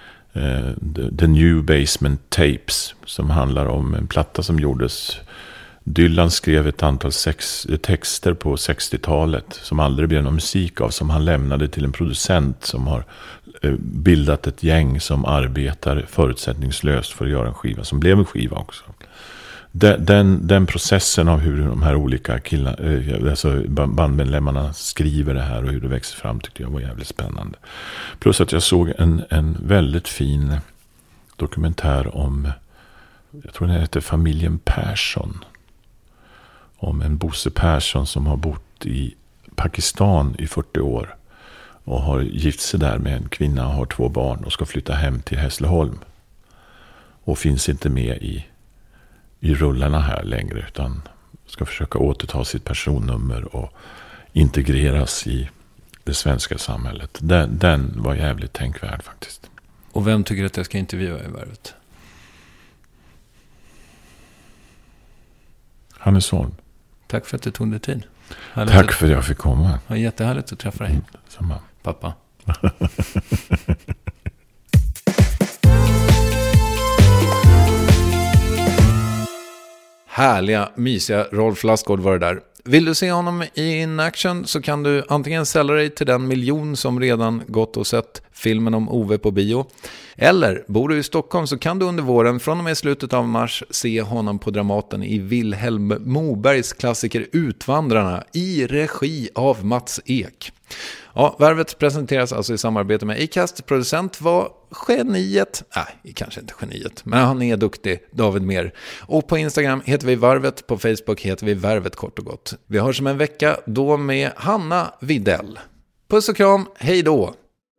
eh, the, the New Basement Tapes, som handlar om en platta som gjordes Dylan skrev ett antal sex, texter på sextiotalet som aldrig blev någon musik av, som han lämnade till en producent som har eh, bildat ett gäng som arbetar förutsättningslöst för att göra en skiva som blev en skiva också. Den, den, den processen av hur de här olika killarna, eh, alltså bandmedlemmarna skriver det här och hur det växer fram tyckte jag var jävligt spännande. Plus att jag såg en, en väldigt fin dokumentär om, jag tror den heter Familjen Persson. Om en Bosse Persson som har bott i Pakistan i fyrtio år. Och har gift sig där med en kvinna och har två barn och ska flytta hem till Hässleholm. Och finns inte med i, i rullarna här längre utan ska försöka återta sitt personnummer och integreras i det svenska samhället. Den, den var jävligt tänkvärd faktiskt. Och vem tycker att jag ska intervjua i Värvet? Hannes Holm. Tack för att du tog dig tid. Härligt Tack att... för att jag fick komma. Ja, jättehärligt att träffa dig. Mm, samma. Pappa. Härliga, mysiga Rolf Lassgård var det där. Vill du se honom i in action så kan du antingen sälja dig till den miljon som redan gått och sett filmen om Ove på bio. Eller bor du i Stockholm så kan du under våren från och med slutet av mars se honom på Dramaten i Vilhelm Mobergs klassiker Utvandrarna i regi av Mats Ek. Ja, Värvet presenteras alltså i samarbete med Acast. Producent var geniet, nej kanske inte geniet, men han är duktig, David Mer. Och på Instagram heter vi Värvet, på Facebook heter vi Värvet kort och gott. Vi hörs om en vecka då med Hanna Videll. Puss och kram, hej då!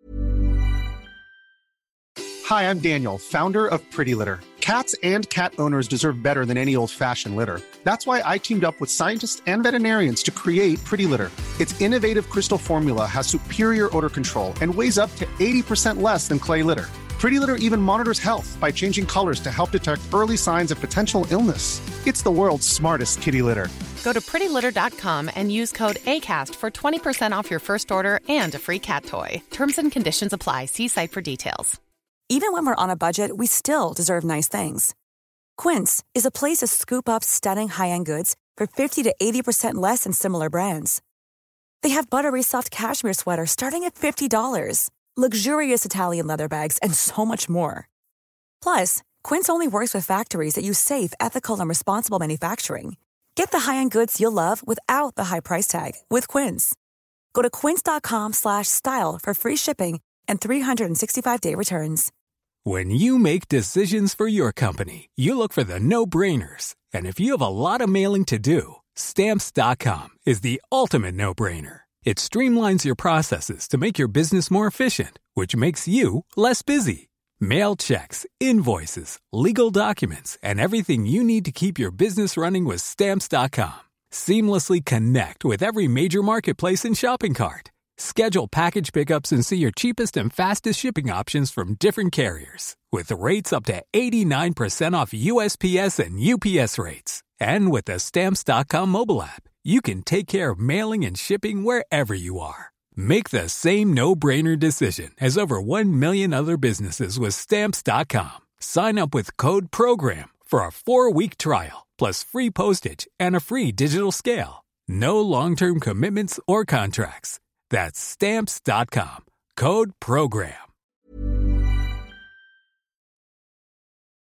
Hi, I'm Daniel, founder of Pretty Litter. Cats and cat owners deserve better than any old-fashioned litter. That's why I teamed up with scientists and veterinarians to create Pretty Litter. Its innovative crystal formula has superior odor control and weighs up to eighty percent less than clay litter. Pretty Litter even monitors health by changing colors to help detect early signs of potential illness. It's the world's smartest kitty litter. Go to pretty litter dot com and use code ACAST for twenty percent off your first order and a free cat toy. Terms and conditions apply. See site for details. Even when we're on a budget, we still deserve nice things. Quince is a place to scoop up stunning high-end goods for fifty to eighty percent less than similar brands. They have buttery soft cashmere sweaters starting at fifty dollars, luxurious Italian leather bags, and so much more. Plus, Quince only works with factories that use safe, ethical, and responsible manufacturing. Get the high-end goods you'll love without the high price tag with Quince. Go to quince dot com slash style for free shipping and three sixty-five day returns. When you make decisions for your company, you look for the no-brainers. And if you have a lot of mailing to do, Stamps dot com is the ultimate no-brainer. It streamlines your processes to make your business more efficient, which makes you less busy. Mail checks, invoices, legal documents, and everything you need to keep your business running with Stamps dot com. Seamlessly connect with every major marketplace and shopping cart. Schedule package pickups and see your cheapest and fastest shipping options from different carriers. With rates up to eighty-nine percent off U S P S and U P S rates. And with the Stamps dot com mobile app, you can take care of mailing and shipping wherever you are. Make the same no-brainer decision as over one million other businesses with Stamps dot com. Sign up with code PROGRAM for a four-week trial, plus free postage and a free digital scale. No long-term commitments or contracts. That's Stamps dot com. Code PROGRAM.